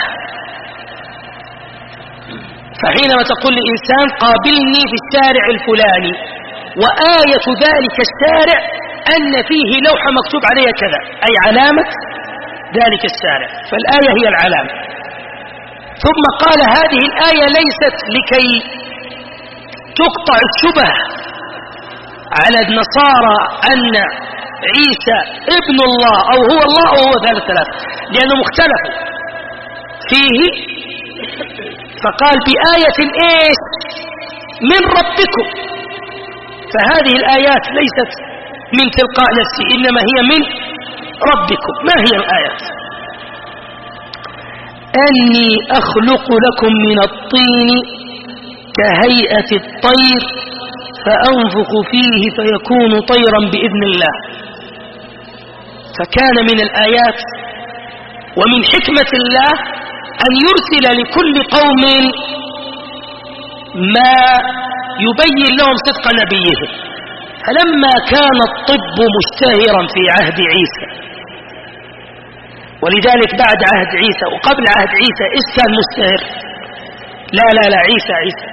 فحينما تقول لإنسان قابلني في الشارع الفلاني، وآية ذلك الشارع أن فيه لوحة مكتوب عليها كذا، أي علامة ذلك الشارع، فالآية هي العلامة. ثم قال هذه الآية ليست لكي تقطع الشبه على النصارى أن عيسى ابن الله أو هو الله أو هو ثالث ثلاثة، لأنه مختلف فيه، فقال بآية إيش؟ من ربكم. فهذه الآيات ليست من تلقاء نفسي، إنما هي من ربكم. ما هي الآيات؟ أني أخلق لكم من الطين كهيئة الطير فأنفخ فيه فيكون طيرا بإذن الله. فكان من الآيات ومن حكمة الله أن يرسل لكل قوم ما يبين لهم صدق نبيهم. فلما كان الطب مشتهرا في عهد عيسى، ولذلك بعد عهد عيسى وقبل عهد عيسى إيش كان مشتهر؟ لا لا لا عيسى عيسى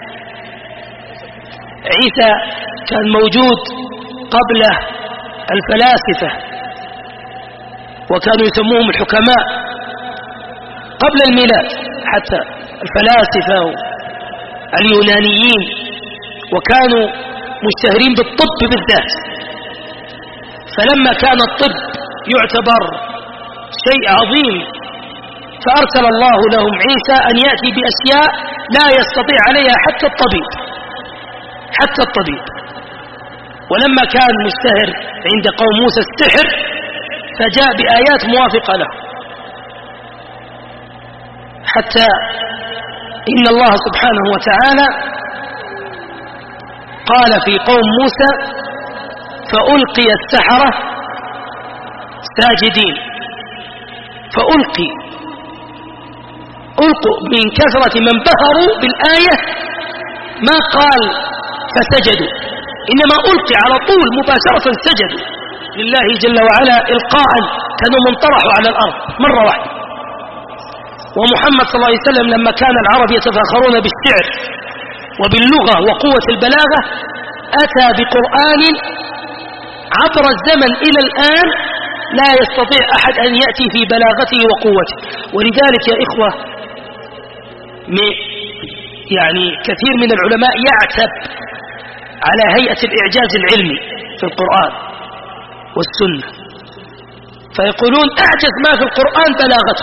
عيسى كان موجود قبل الفلاسفة، وكانوا يسموهم الحكماء قبل الميلاد، حتى الفلاسفة اليونانيين، وكانوا مشتهرين بالطب بالذات. فلما كان الطب يعتبر شيء عظيم، فأرسل الله لهم عيسى أن يأتي بأشياء لا يستطيع عليها حتى الطبيب حتى الطبيب. ولما كان مشتهر عند قوم موسى السحر، فجاء بآيات موافقة له، حتى إن الله سبحانه وتعالى قال في قوم موسى فألقي السحرة ساجدين. فألقي ألقوا من كثرة من بهروا بالآية، ما قال فسجدوا، إنما ألقي على طول مباشرة سجدوا لله جل وعلا إلقاء، كانوا منطرحوا على الأرض مرة واحدة. ومحمد صلى الله عليه وسلم لما كان العرب يتفاخرون بالشعر وباللغة وقوة البلاغة، أتى بقرآن عبر الزمن إلى الآن لا يستطيع أحد أن يأتي في بلاغته وقوته. ولذلك يا إخوة يعني كثير من العلماء يعتب على هيئة الإعجاز العلمي في القرآن والسنة، فيقولون أعجز ما في القرآن بلاغته،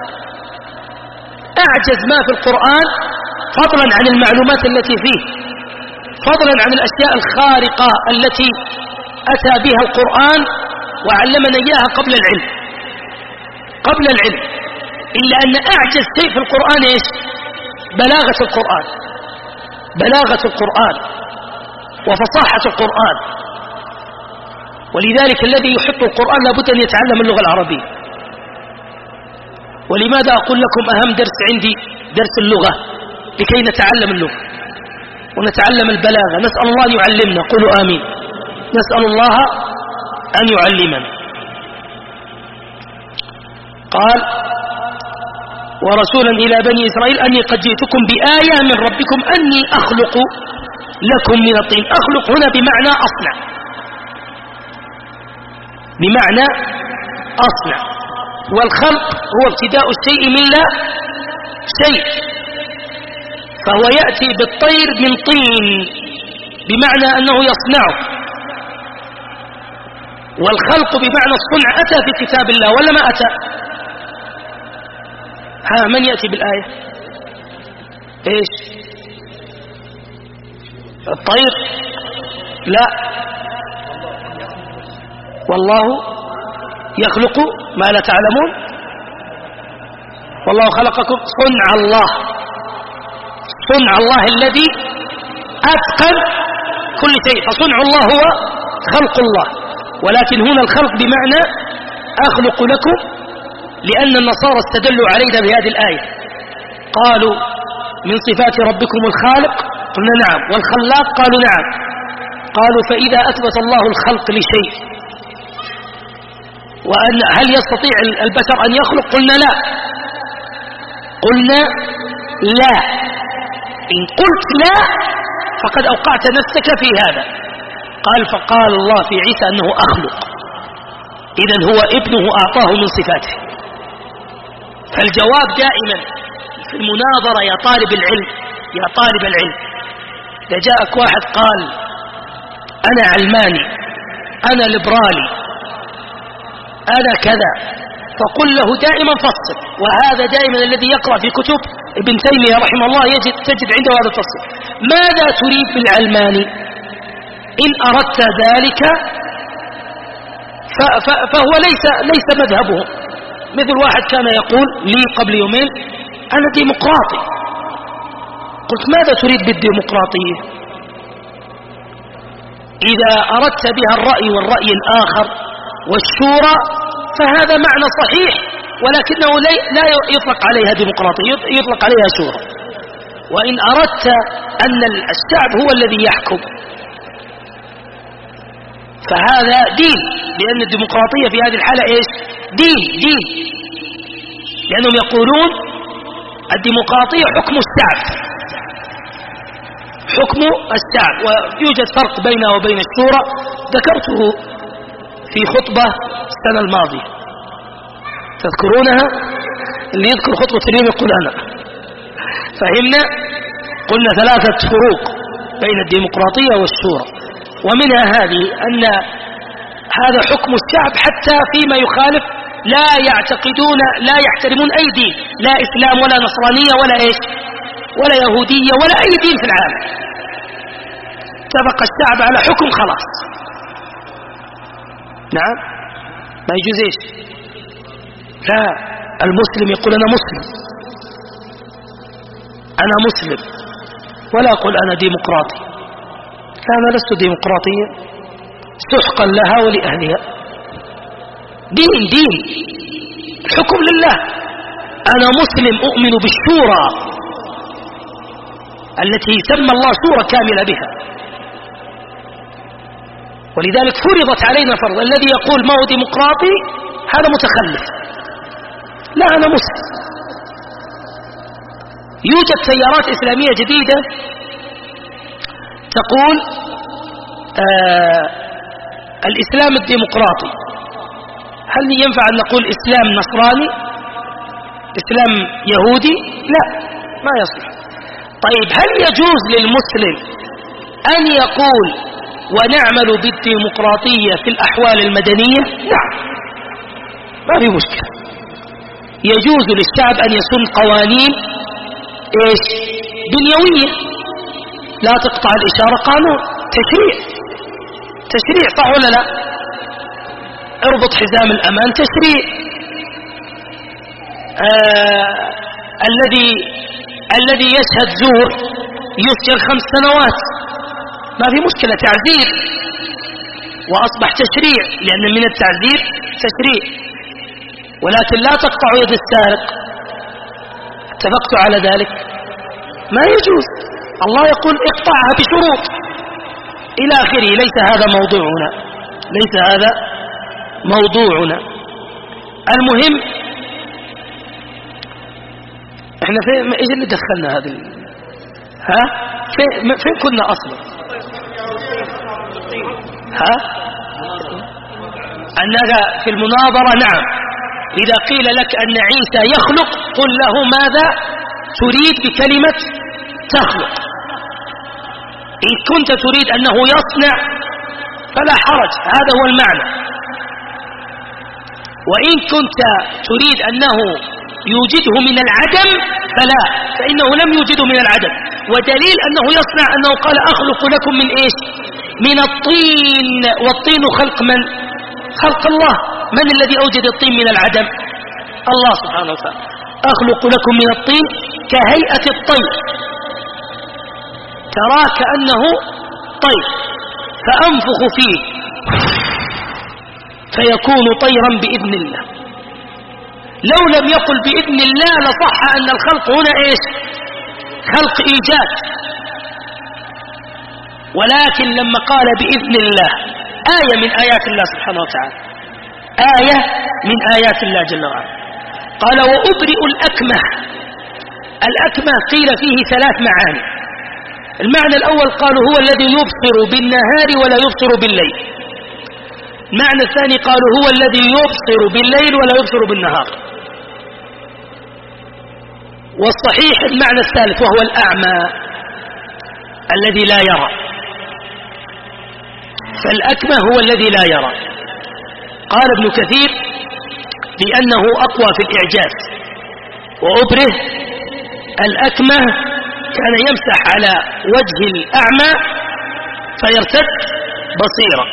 أعجز ما في القرآن فضلا عن المعلومات التي فيه، فضلا عن الأشياء الخارقة التي أتى بها القرآن وعلمنا إياها قبل العلم قبل العلم إلا أن أعجز شيء في القرآن إيش؟ بلاغة القرآن بلاغة القرآن وفصاحة القرآن. ولذلك الذي يحب القرآن لابد أن يتعلم اللغة العربية. ولماذا أقول لكم أهم درس عندي درس اللغة؟ لكي نتعلم اللغة ونتعلم البلاغة. نسأل الله أن يعلمنا، قولوا آمين. نسأل الله أن يعلمنا. قال ورسولا إلى بني إسرائيل أني قد جئتكم بآية من ربكم أني أخلق لكم من الطين. أخلق هنا بمعنى أصنع، بمعنى أصنع، والخلق هو ابتداء الشيء من لا شيء، فهو يأتي بالطير من طين بمعنى أنه يصنعه، والخلق بمعنى الصنع أتى في كتاب الله ولا ما أتى؟ ها من يأتي بالآية؟ إيش؟ الطير؟ لا، والله يخلق ما لا تعلمون، والله خلقكم صنع الله، صنع الله الذي أتقن كل شيء، فصنع الله هو خلق الله. ولكن هنا الخلق بمعنى أخلق لكم، لأن النصارى استدلوا علينا بهذه الآية، قالوا من صفات ربكم الخالق؟ قلنا نعم. والخلاق؟ قالوا نعم. قالوا فإذا أثبت الله الخلق لشيء وأن هل يستطيع البشر أن يخلق؟ قلنا لا. قلنا لا. إن قلت لا فقد أوقعت نفسك في هذا. قال فقال الله في عيسى أنه أخلق، إذن هو ابنه أعطاه من صفاته. فالجواب دائما في المناظرة يا طالب العلم، يا طالب العلم، إذا جاءك واحد قال أنا علماني، أنا ليبرالي، أنا كذا، فقل له دائما فصل. وهذا دائما الذي يقرأ في كتب ابن تيمية رحمه الله يجد تجد عنده هذا الفصل. ماذا تريد بالعلماني؟ إن أردت ذلك فهو ليس ليس مذهبه. مثل واحد كان يقول لي قبل يومين أنا ديمقراطي. قلت ماذا تريد بالديمقراطية؟ إذا أردت بها الرأي والرأي الآخر والشورى فهذا معنى صحيح، ولكنه لا يطلق عليها ديمقراطية، يطلق عليها شورى. وإن أردت أن الشعب هو الذي يحكم فهذا دين، لأن الديمقراطية في هذه الحالة إيش؟ دين دين لأنهم يقولون الديمقراطية حكم الشعب، حكم الشعب. ويوجد فرق بينه وبين الشورى ذكرته في خطبة السنة الماضية، تذكرونها؟ اللي يذكر خطبة اليوم يقول أنا. فهمنا؟ قلنا ثلاثة فروق بين الديمقراطية والشورى، ومنها هذه أن هذا حكم الشعب حتى فيما يخالف، لا يعتقدون لا يحترمون أي دين، لا إسلام ولا نصرانية ولا إيش ولا يهودية ولا أي دين في العالم. اتفق الشعب على حكم خلاص. نعم، ما يجوز إيش؟ لا، المسلم يقول أنا مسلم، أنا مسلم، ولا أقول أنا ديمقراطي. لا، أنا لست ديمقراطيا، سحقا لها ولأهلها. دين دين، الحكم لله. أنا مسلم أؤمن بالشورى التي سمى الله شورى كاملة بها، ولذلك فرضت علينا فرض. الذي يقول ما هو ديمقراطي هذا متخلف. لا، أنا مسلم. يوجد تيارات إسلامية جديدة تقول آه الإسلام الديمقراطي. هل ينفع أن نقول إسلام نصراني، إسلام يهودي؟ لا، ما يصح. طيب هل يجوز للمسلم أن يقول ونعمل بالديمقراطية في الأحوال المدنية؟ نعم، ما في مشكلة. يجوز للشعب أن يسن قوانين إيش؟ دنيوية، لا تقطع الإشارة قانون، تشريع تشريع صح ولا لا؟ اربط حزام الأمان، تشريع. آه الذي الذي يشهد زور يسجن خمس سنوات، ما في مشكلة، تعزير، وأصبح تشريع، لأن من التعزير تشريع. ولكن لا تقطع يد السارق، اتفقت على ذلك؟ ما يجوز. الله يقول اقطعها بشروط إلى آخره. ليس هذا موضوعنا، ليس هذا موضوعنا. المهم احنا فين ايش اللي دخلنا هذه؟ ها فين, فين كنا اصلا؟ ها انك في المناظرة. نعم، اذا قيل لك ان عيسى يخلق قل له ماذا تريد بكلمة تخلق. ان كنت تريد انه يصنع فلا حرج، هذا هو المعنى. وان كنت تريد انه يوجده من العدم فلا، فإنه لم يوجده من العدم. ودليل أنه يصنع أنه قال أخلق لكم من إيش؟ من الطين. والطين خلق من؟ خلق الله. من الذي أوجد الطين من العدم؟ الله سبحانه وتعالى. أخلق لكم من الطين كهيئة الطير، تراه كأنه طير، فأنفخ فيه فيكون طيرا بإذن الله. لو لم يقل بإذن الله لصح أن الخلق هنا إيش؟ خلق إيجاد، ولكن لما قال بإذن الله آية من آيات الله سبحانه وتعالى، آية من آيات الله جل وعلا. قال وأبرئ الأكمه. الأكمه قيل فيه ثلاث معاني. المعنى الأول قالوا هو الذي يبصر بالنهار ولا يبصر بالليل. المعنى الثاني قالوا هو الذي يبصر بالليل ولا يبصر بالنهار. والصحيح المعنى الثالث وهو الأعمى الذي لا يرى. فالأكمه هو الذي لا يرى. قال ابن كثير بأنه أقوى في الإعجاز. وأبره الأكمه كان يمسح على وجه الأعمى فيرتد بصيرا.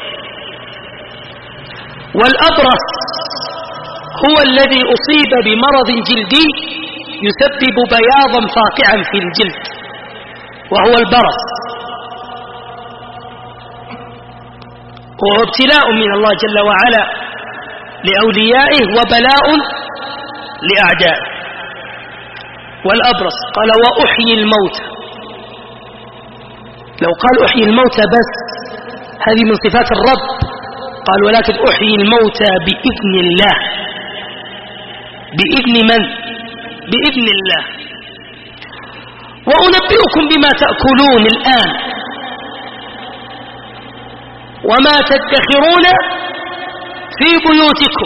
والأبرص هو الذي أصيب بمرض جلدي يسبب بياضا فاقعا في الجلد وهو البرص، وهو ابتلاء من الله جل وعلا لأوليائه وبلاء لأعدائه. والأبرص قال وأحيي الموت. لو قال أحيي الموت بس هذه من صفات الرب، قال ولكن أحيي الموتى بإذن الله. بإذن من؟ بإذن الله. وأنبئكم بما تأكلون الآن وما تدخرون في بيوتكم.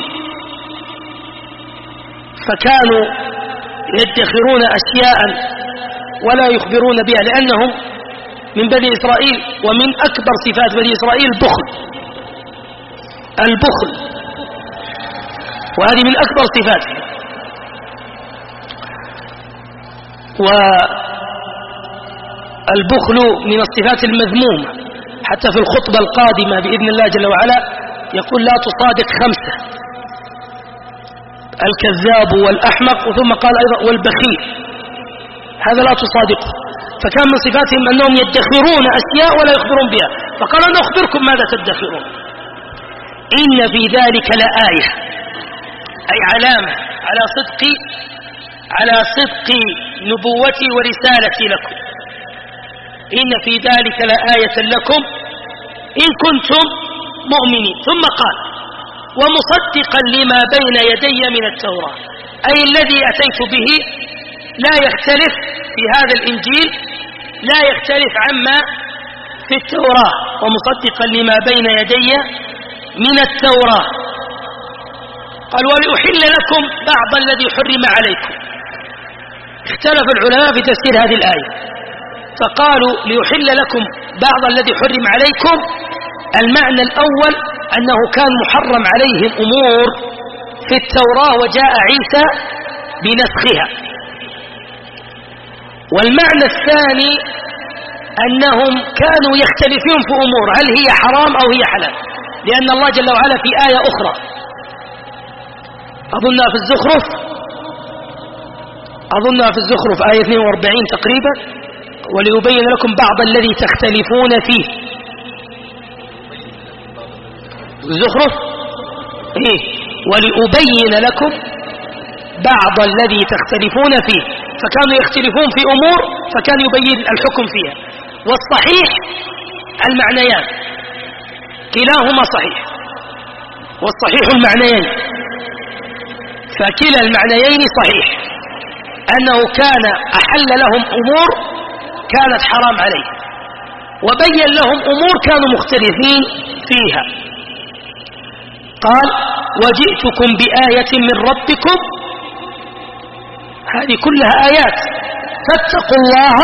فكانوا يدخرون أشياء ولا يخبرون بها لأنهم من بني إسرائيل، ومن أكبر صفات بني إسرائيل البخل. البخل وهذه من أكبر صفاته. والبخل من الصفات المذمومة، حتى في الخطبة القادمة بإذن الله جل وعلا يقول لا تصادق خمسة: الكذاب والأحمق، وثم قال أيضا والبخيل، هذا لا تصادقه. فكان من صفاتهم أنهم يدخرون أشياء ولا يخبرون بها، فقال أنا أخبركم ماذا تدخرون. إن في ذلك لآية، أي علامة على صدق على صدق نبوتي ورسالتي لكم. إن في ذلك لآية لكم إن كنتم مؤمنين. ثم قال ومصدقا لما بين يدي من التوراة، أي الذي أتيت به لا يختلف في هذا الإنجيل، لا يختلف عما في التوراة. ومصدقا لما بين يدي من التوراة. قال ولأحل لكم بعض الذي حرم عليكم. اختلف العلماء في تفسير هذه الآية، فقالوا ليحل لكم بعض الذي حرم عليكم. المعنى الأول أنه كان محرم عليهم أمور في التوراة وجاء عيسى بنسخها. والمعنى الثاني أنهم كانوا يختلفون في أمور هل هي حرام أو هي حلال، لأن الله جل وعلا في آية أخرى أظنها في الزخرف أظنها في الزخرف آية اثنين وأربعين تقريبا، وليبين لكم بعض الذي تختلفون فيه. الزخرف إيه؟ ولأبين لكم بعض الذي تختلفون فيه. فكانوا يختلفون في أمور فكان يبين الحكم فيها. والصحيح المعنيان كلاهما صحيح، والصحيح المعنيين، فكلا المعنيين صحيح، أنه كان أحل لهم أمور كانت حرام عليه، وبين لهم أمور كانوا مختلفين فيها. قال وجئتكم بآية من ربكم. هذه كلها آيات، فاتقوا الله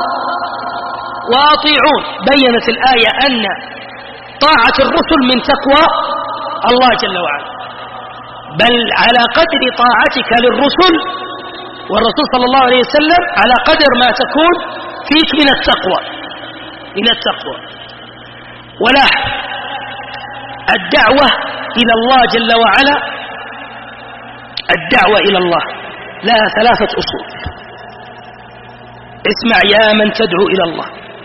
وأطيعون. بينت الآية أن طاعة الرسل من تقوى الله جل وعلا، بل على قدر طاعتك للرسل والرسول صلى الله عليه وسلم على قدر ما تكون فيك من التقوى من التقوى. ولاحظ الدعوة إلى الله جل وعلا، الدعوة إلى الله لها ثلاثة أصول. اسمع يا من تدعو إلى الله،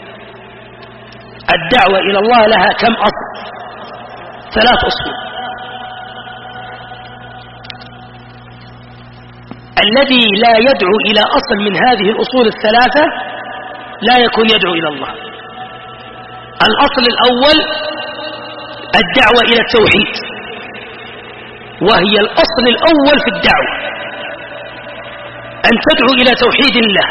الدعوة إلى الله لها كم أصل؟ ثلاث أصول. الذي لا يدعو إلى أصل من هذه الأصول الثلاثة لا يكون يدعو إلى الله. الأصل الأول الدعوة إلى التوحيد، وهي الأصل الأول في الدعوة، أن تدعو إلى توحيد الله.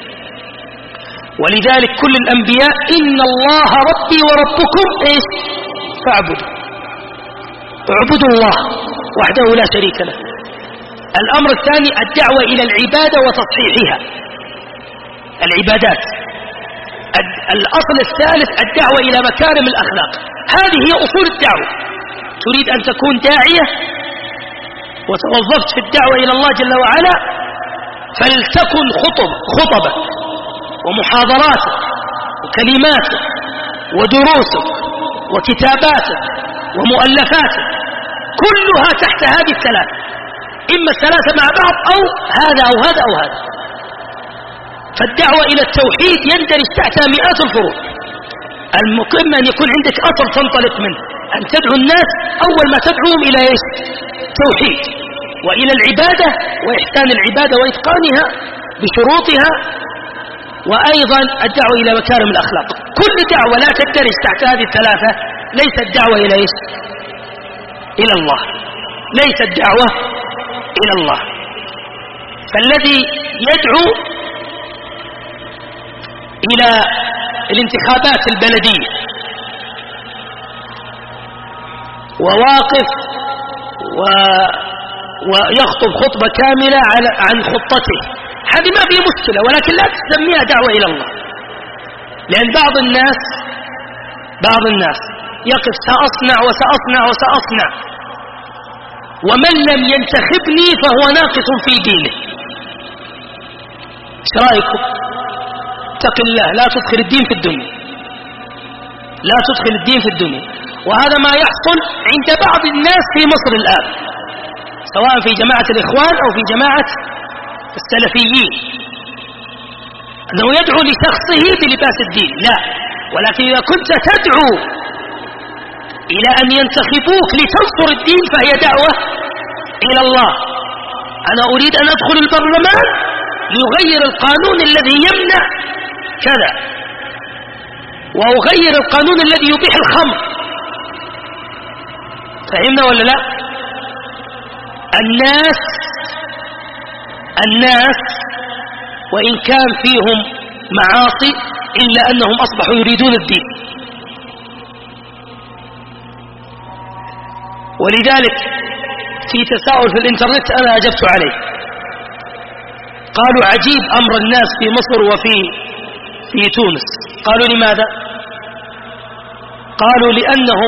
ولذلك كل الأنبياء إن الله ربي وربكم إيش فاعبدوا، اعبدوا الله وحده لا شريك له. الأمر الثاني الدعوة إلى العبادة وتصحيحها، العبادات. الأصل الثالث الدعوة إلى مكارم الأخلاق. هذه هي أصول الدعوة. تريد أن تكون داعية وتوظفت في الدعوة إلى الله جل وعلا، فلتكن خطب خطبك ومحاضراتك وكلماتك ودروسك وكتاباتك ومؤلفاتك كلها تحت هذه الثلاثة، إما الثلاثة مع بعض أو هذا أو هذا أو هذا. فالدعوة إلى التوحيد يندرج تحتها مئات الفروع. المهم أن يكون عندك أصل تنطلق منه، أن تدعو الناس أول ما تدعوهم إلى إيش؟ توحيد، وإلى العبادة وإحسان العبادة وإتقانها بشروطها، وأيضا الدعوة إلى مكارم الأخلاق. كل دعوة لا تندرج تحت هذه الثلاثة ليست دعوة إلى إيش؟ إلى الله، ليست دعوة إلى الله. فالذي يدعو إلى الانتخابات البلدية وواقف و... ويخطب خطبة كاملة عن خطته، هذه ما فيه مشكلة، ولكن لا تسميها دعوة إلى الله. لأن بعض الناس بعض الناس يقف سأصنع وسأصنع وسأصنع، ومن لم ينتخبني فهو ناقص في دينه. ايش رايكم؟ اتق الله، لا تدخل الدين في الدنيا، لا تدخل الدين في الدنيا. وهذا ما يحصل عند بعض الناس في مصر الآن، سواء في جماعة الإخوان أو في جماعة السلفيين، أنه يدعو لشخصه بلباس الدين. لا، ولكن إذا كنت تدعو إلى أن ينتخبوك لتنصر الدين فهي دعوة إلى الله. أنا أريد أن أدخل البرلمان ليغير القانون الذي يمنع كذا، وأغير القانون الذي يبيح الخمر. فهمنا ولا لا؟ الناس الناس وإن كان فيهم معاصي إلا أنهم أصبحوا يريدون الدين. ولذلك في تساؤل في الإنترنت أنا أجبت عليه، قالوا عجيب أمر الناس في مصر وفي في تونس. قالوا لماذا؟ قالوا لأنهم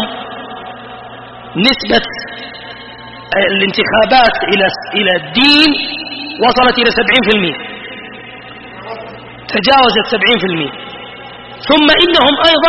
نسبة الانتخابات إلى إلى الدين وصلت إلى سبعين في المئة، تجاوزت سبعين في المئة. ثم إنهم أيضا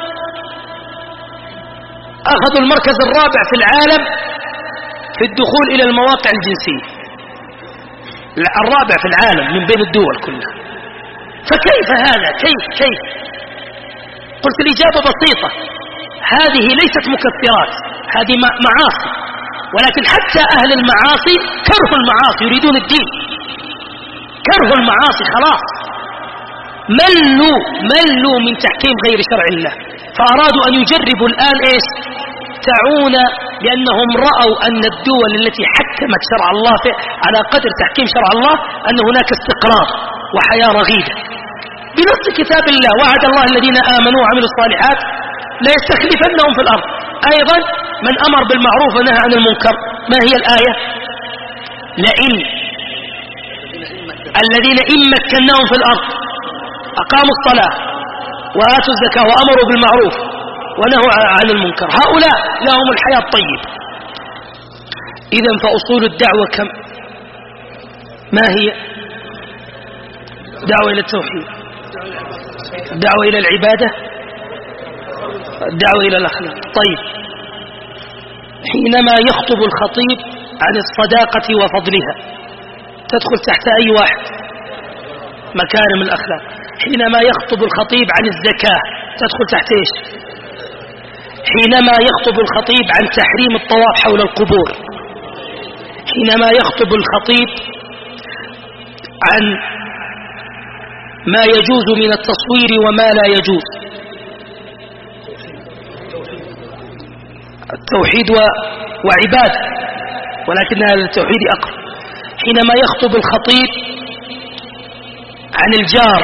أخذوا المركز الرابع في العالم في الدخول إلى المواقع الجنسية، الرابع في العالم من بين الدول كلها. فكيف هذا؟ كيف كيف؟ قلت الإجابة بسيطة، هذه ليست مكفرات، هذه معاصي، ولكن حتى أهل المعاصي كرهوا المعاصي، يريدون الدين، كرهوا المعاصي خلاص، ملوا ملوا من تحكيم غير شرع الله، فأرادوا أن يجربوا الآن إيش؟ تعون، لأنهم رأوا أن الدول التي حكمت شرع الله على قدر تحكيم شرع الله أن هناك استقرار وحياة رغيدة بنص كتاب الله. وعد الله الذين آمنوا وعملوا الصالحات لا يستخلفنهم في الأرض. أيضا من أمر بالمعروف ونهى عن المنكر، ما هي الآية؟ لئن الذين إن مكناهم في الأرض أقاموا الصلاة وآتوا الزكاة وأمروا بالمعروف ونهوا عن المنكر هؤلاء لهم الحياة الطيبة. إذن فأصول الدعوة كم؟ ما هي؟ دعوة إلى التوحيد، دعوة إلى العبادة، دعوة إلى الأخلاق. طيب، حينما يخطب الخطيب عن الصداقة وفضلها تدخل تحت أي واحد؟ مكارم الأخلاق. حينما يخطب الخطيب عن الزكاة تدخل تحت إيش؟ حينما يخطب الخطيب عن تحريم الطواف حول القبور، حينما يخطب الخطيب عن ما يجوز من التصوير وما لا يجوز. التوحيد وعبادة، ولكن هذا التوحيد أقرب. حينما يخطب الخطيب عن الجار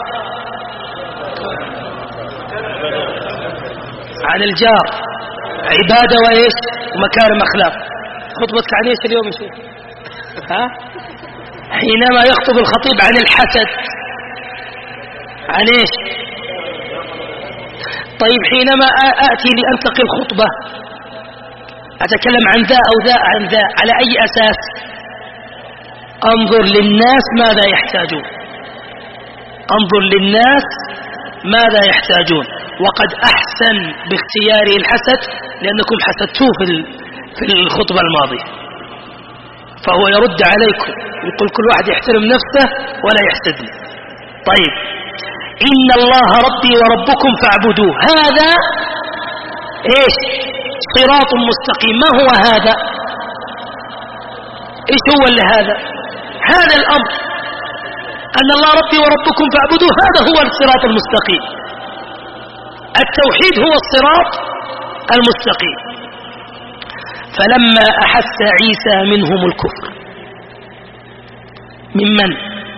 عن الجار عبادة وإيش ومكارم أخلاق. خطبتك عن إيش اليوم يا شيخ؟ ها؟ حينما يخطب الخطيب عن الحسد عن إيش؟ طيب حينما آتي لأنتقي الخطبة أتكلم عن ذا أو ذا عن ذا على أي أساس؟ أنظر للناس ماذا يحتاجون، أنظر للناس ماذا يحتاجون. وقد أحسن باختياره الحسد لأنكم حسدتوه في الخطبة الماضية، فهو يرد عليكم يقول كل واحد يحترم نفسه ولا يحسدني. طيب إن الله ربي وربكم فاعبدوه، هذا إيش؟ صراط مستقيم. ما هو هذا؟ إيش هو اللي هذا؟ هذا الأمر أن الله ربي وربكم فاعبدوه، هذا هو الصراط المستقيم. التوحيد هو الصراط المستقيم. فلما أحس عيسى منهم الكفر ممن؟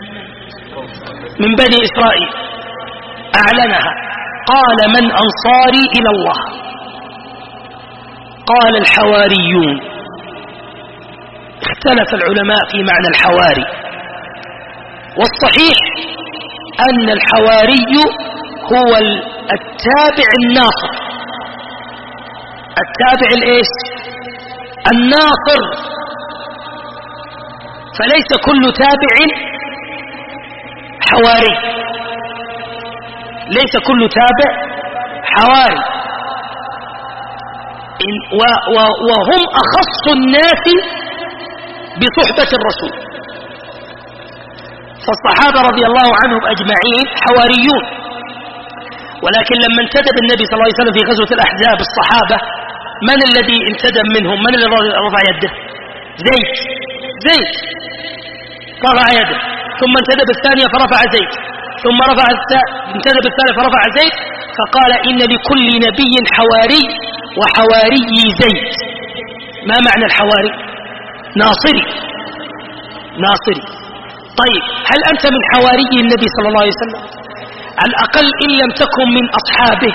من بني إسرائيل، أعلنها. قال من أنصاري إلى الله؟ قال الحواريون. اختلف العلماء في معنى الحواري، والصحيح أن الحواري هو التابع الناصر. التابع الإيش؟ الناصر. فليس كل تابع حواري، ليس كل تابع حواري. وهم أخص الناس بصحبة الرسول، فالصحابة رضي الله عنهم أجمعين حواريون. ولكن لما انتدب النبي صلى الله عليه وسلم في غزوة الأحزاب الصحابة، من الذي انتدب منهم؟ من الذي رفع يده؟ زيد. زيد رفع يده، ثم انتدب الثانية فرفع زيد، ثم رفع انتدب الثالث فرفع زيد، فقال إن لكل نبي حواري وحواري زيد. ما معنى الحواري؟ ناصري. ناصري. طيب هل أنت من حواري النبي صلى الله عليه وسلم؟ على الأقل إن لم تكن من أصحابه،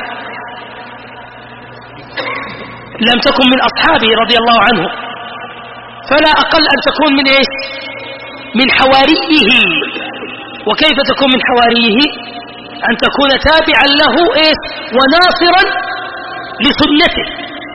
لم تكن من أصحابه رضي الله عنه، فلا أقل أن تكون من إيش؟ من حواريه. وكيف تكون من حواريه؟ أن تكون تابعا له إيش؟ وناصرا لسنته،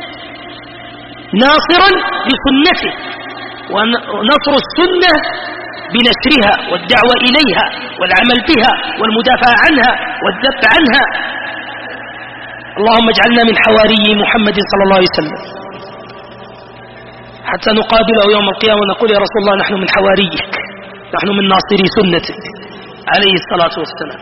ناصرا لسنته. ونصر السنة بنشرها والدعوة إليها والعمل بها والمدافع عنها والذب عنها. اللهم اجعلنا من حواري محمد صلى الله عليه وسلم حتى نقابله يوم القيامة ونقول يا رسول الله نحن من حواريك، نحن من ناصري سنتك عليه الصلاة والسلام.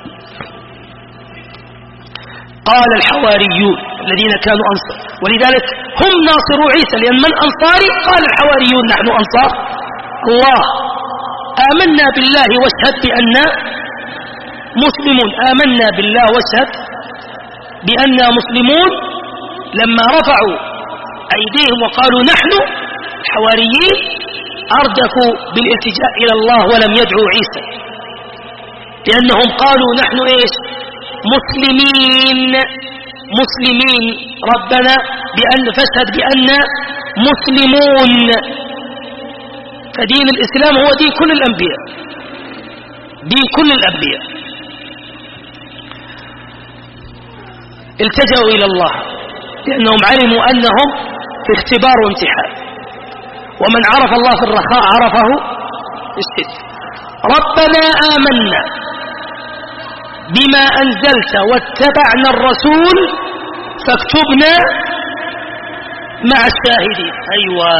قال الحواريون الذين كانوا أنصار، ولذلك هم ناصروا عيسى، لأن من أنصاري؟ قال الحواريون نحن أنصار الله، آمنا بالله واشهد بأننا مسلمون. آمنا بالله واشهد بأننا مسلمون لما رفعوا أيديهم وقالوا نحن الحواريين أردفوا بالالتجاء إلى الله ولم يدعوا عيسى، لأنهم قالوا نحن إيش؟ مسلمين. مسلمين ربنا بأن فاشهد بأننا مسلمون. فدين الإسلام هو دين كل الأنبياء، دين كل الأنبياء. التجأوا إلى الله لأنهم علموا أنهم في اختبار وامتحان، ومن عرف الله في الرخاء عرفه في الشدة. ربنا آمنا بما أنزلت واتبعنا الرسول فاكتبنا مع الشاهدين. أيوة،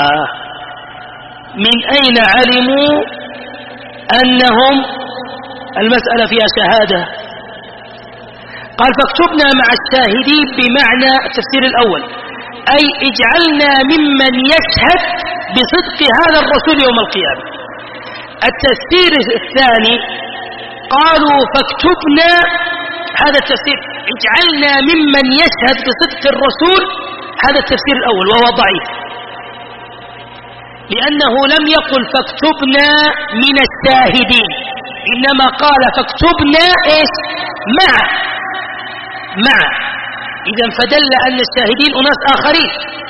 من أين علموا أنهم المسألة فيها شهادة؟ قال فاكتبنا مع الشاهدين بمعنى التفسير الأول، أي اجعلنا ممن يشهد بصدق هذا الرسول يوم القيامة، التفسير الثاني قالوا فاكتبنا، هذا التفسير اجعلنا ممن يشهد بصدق الرسول، هذا التفسير الأول وهو ضعيف، لأنه لم يقل فاكتبنا من الشاهدين، إنما قال فاكتبنا إيش؟ مع مع إذن فدل أن الشاهدين أناس آخرين.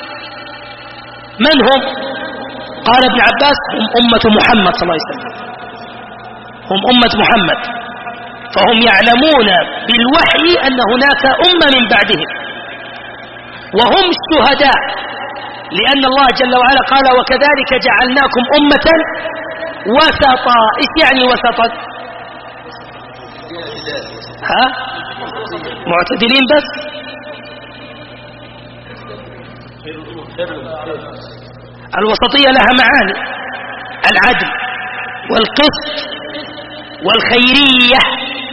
من هم؟ قال ابن عباس هم أمة محمد صلى الله عليه وسلم، هم أمة محمد، فهم يعلمون بالوحي أن هناك أمة من بعدهم، وهم الشهداء، لأن الله جل وعلا قال وكذلك جعلناكم أمة وسطا. إيش يعني وسطا؟ ها؟ معتدلين بس؟ الوسطية لها معاني: العدل والقسط والخيرية،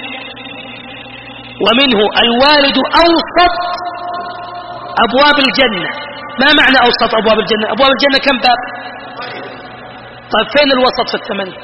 ومنه الوالد أوسط أبواب الجنة. ما معنى أوسط أبواب الجنة؟ أبواب الجنة كم باب؟ طيب فين الوسط في الثمانية؟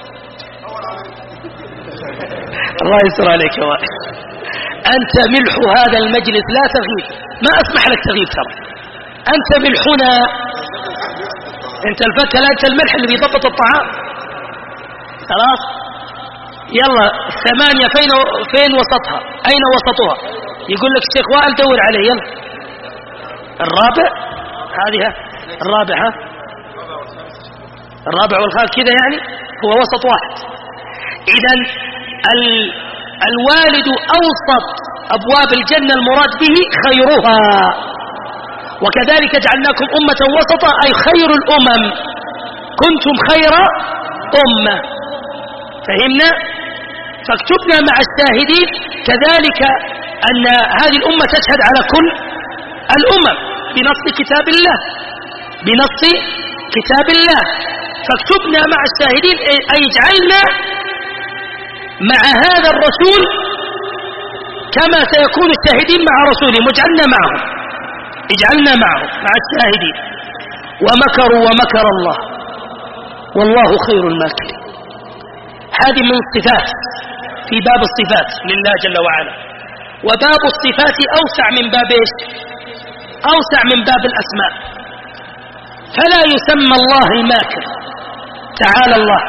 الله يسر عليك يا وائل، أنت ملح هذا المجلس، لا تغيب، ما أسمح لك تغيب، ترى أنت ملحنا، أنت الفكة، لا أنت الملح اللي بيضبط الطعام. خلاص يلا، الثمانية فين فين وسطها؟ أين وسطها؟ يقول لك الشيخ وائل دور عليه. يلا الرابع، هذه الرابع، ها الرابع والخامس كذا، يعني هو وسط واحد. إذن ال... الوالد أوسط أبواب الجنة، المراد به خيرها، وكذلك جعلناكم أمة وسطا، أي خير الأمم، كنتم خير أمة. فهمنا؟ فاكتبنا مع الشاهدين، كذلك أن هذه الأمة تشهد على كل الأمم بنص كتاب الله، بنص كتاب الله. فاكتبنا مع الشاهدين، أي اجعلنا مع هذا الرسول كما سيكون الشاهدين مع رسولهم، واجعلنا معهم، اجعلنا معهم مع الشاهدين. ومكروا ومكر الله والله خير الماكرين. هذه من الصفات في باب الصفات لله جل وعلا. وباب الصفات أوسع من باب إيش؟ أوسع من باب الأسماء، فلا يسمى الله الماكر تعالى الله،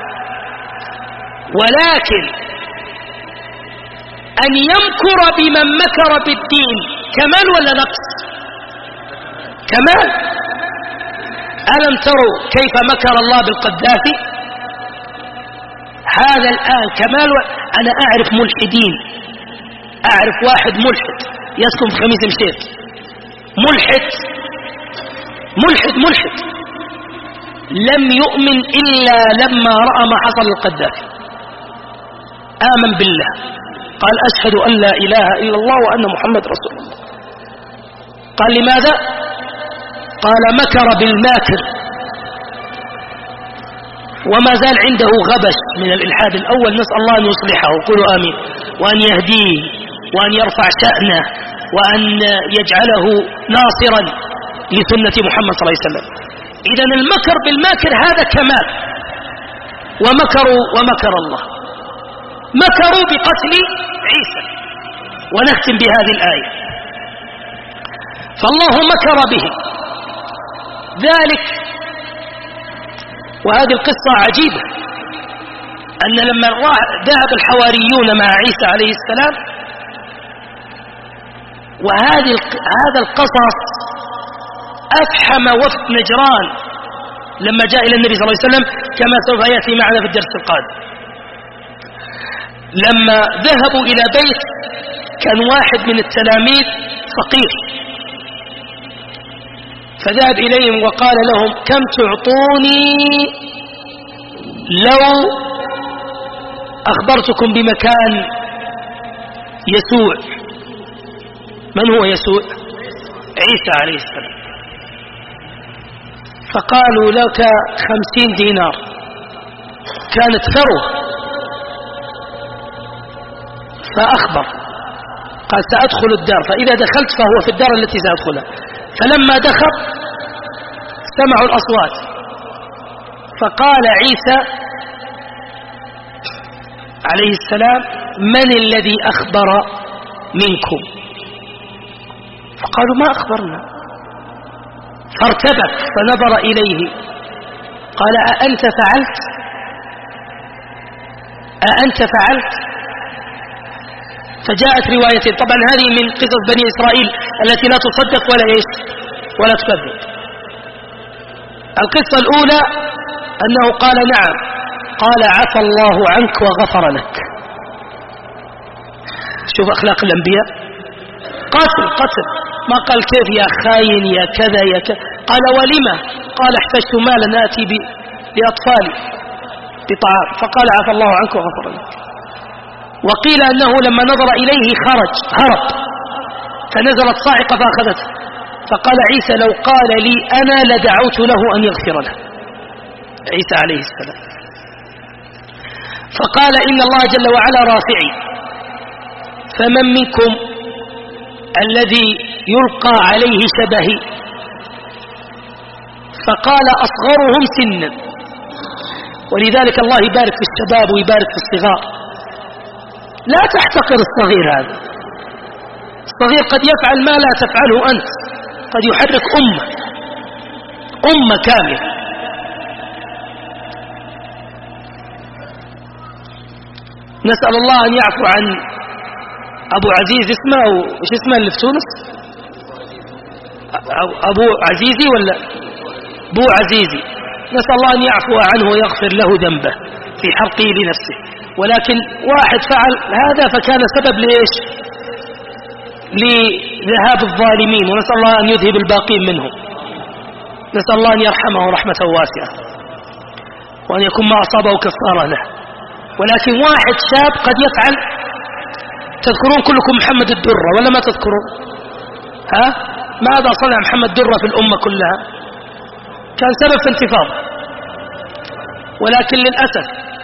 ولكن أن يمكر بمن مكر بالدين كمال ولا نقص؟ كمال. ألم تروا كيف مكر الله بالقذافي؟ هذا الآن كمال. و... أنا أعرف ملحدين، أعرف واحد ملحد يسكن في خميس مشيط، ملحد ملحد ملحد لم يؤمن إلا لما رأى ما حصل للقذافي، آمن بالله، قال أشهد أن لا إله إلا الله وأن محمد رسول الله. قال لماذا؟ قال مكر بالماكر، وما زال عنده غبش من الإلحاد الأول، نسأل الله أن يصلحه، قولوا آمين، وأن يهديه، وأن يرفع شأنه، وأن يجعله ناصرا لسنة محمد صلى الله عليه وسلم. إذن المكر بالماكر هذا كمال. ومكروا ومكر الله، مكروا بقتل عيسى. ونختم بهذه الآية، فالله مكر بهم ذلك. وهذه القصة عجيبة، أن لما ذهب الحواريون مع عيسى عليه السلام، وهذه هذا القصص أفحم وفد نجران لما جاء إلى النبي صلى الله عليه وسلم، كما سوف يأتي معنا في الدرس القادم. لما ذهبوا إلى بيت كان واحد من التلاميذ فقير، فذهب إليهم وقال لهم كم تعطوني لو أخبرتكم بمكان يسوع؟ من هو يسوع؟ عيسى عليه السلام. فقالوا لك خمسين دينار، كانت ثروة. فأخبر قال سأدخل الدار، فإذا دخلت فهو في الدار التي سأدخلها. فلما دخل سمعوا الأصوات، فقال عيسى عليه السلام: من الذي أخبر منكم؟ فقالوا: ما أخبرنا. فارتبك فنظر إليه قال: أأنت فعلت؟ أأنت فعلت؟ فجاءت روايتين، طبعا هذه من قصص بني إسرائيل التي لا تصدق ولا إيش ولا تكذب. القصة الأولى أنه قال: نعم. قال: عفى الله عنك وغفر لك. شوف أخلاق الأنبياء، قتل قتل، ما قال كيف يا خاين يا كذا يا كذا. قال: ولما؟ قال: احتجت مالا آتي لأطفالي بطعام، فقال: عفى الله عنك وغفر لك. وقيل أنه لما نظر إليه خرج هرب، فنزلت صاعقة فأخذته، فقال عيسى: لو قال لي أنا لدعوت له أن يغفر له، عيسى عليه السلام. فقال: إن الله جل وعلا رافعي، فمن منكم الذي يلقى عليه شبهي؟ فقال: أصغرهم سنا. ولذلك الله يبارك في الشباب ويبارك في الصغار. لا تحتقر الصغير هذا، الصغير قد يفعل ما لا تفعله أنت، قد يحرك أمة أمة كاملة. نسأل الله أن يعفو عن أبو عزيز، اسمه إيش اسمه اللي في تونس؟ أبو عزيزي ولا بو عزيزي؟ نسأل الله أن يعفو عنه ويغفر له ذنبه في حرقه لنفسه. ولكن واحد فعل هذا فكان سبب لإيش؟ لذهاب الظالمين، ونسأل الله أن يذهب الباقين منهم. نسأل الله أن يرحمه رحمة واسعة، وأن يكون ما أصابه كفارة له. ولكن واحد شاب قد يفعل. تذكرون كلكم محمد الدرة ولا ما تذكرون؟ ها؟ ماذا صنع محمد الدرة في الأمة كلها؟ كان سبب في انتفاضة. ولكن للأسف،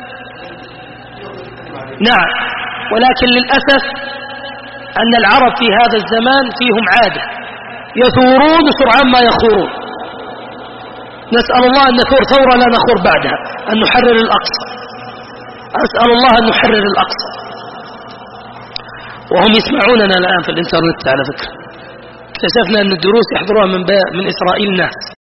نعم، ولكن للأسف أن العرب في هذا الزمان فيهم عادة، يثورون سرعان ما يخورون. نسأل الله أن نثور ثورة لا نخور بعدها، أن نحرر الأقصى. أسأل الله أن نحرر الأقصى. وهم يسمعوننا الآن في الإنترنت على فكرة. اكتشفنا أن الدروس يحضروها من, من إسرائيل ناس.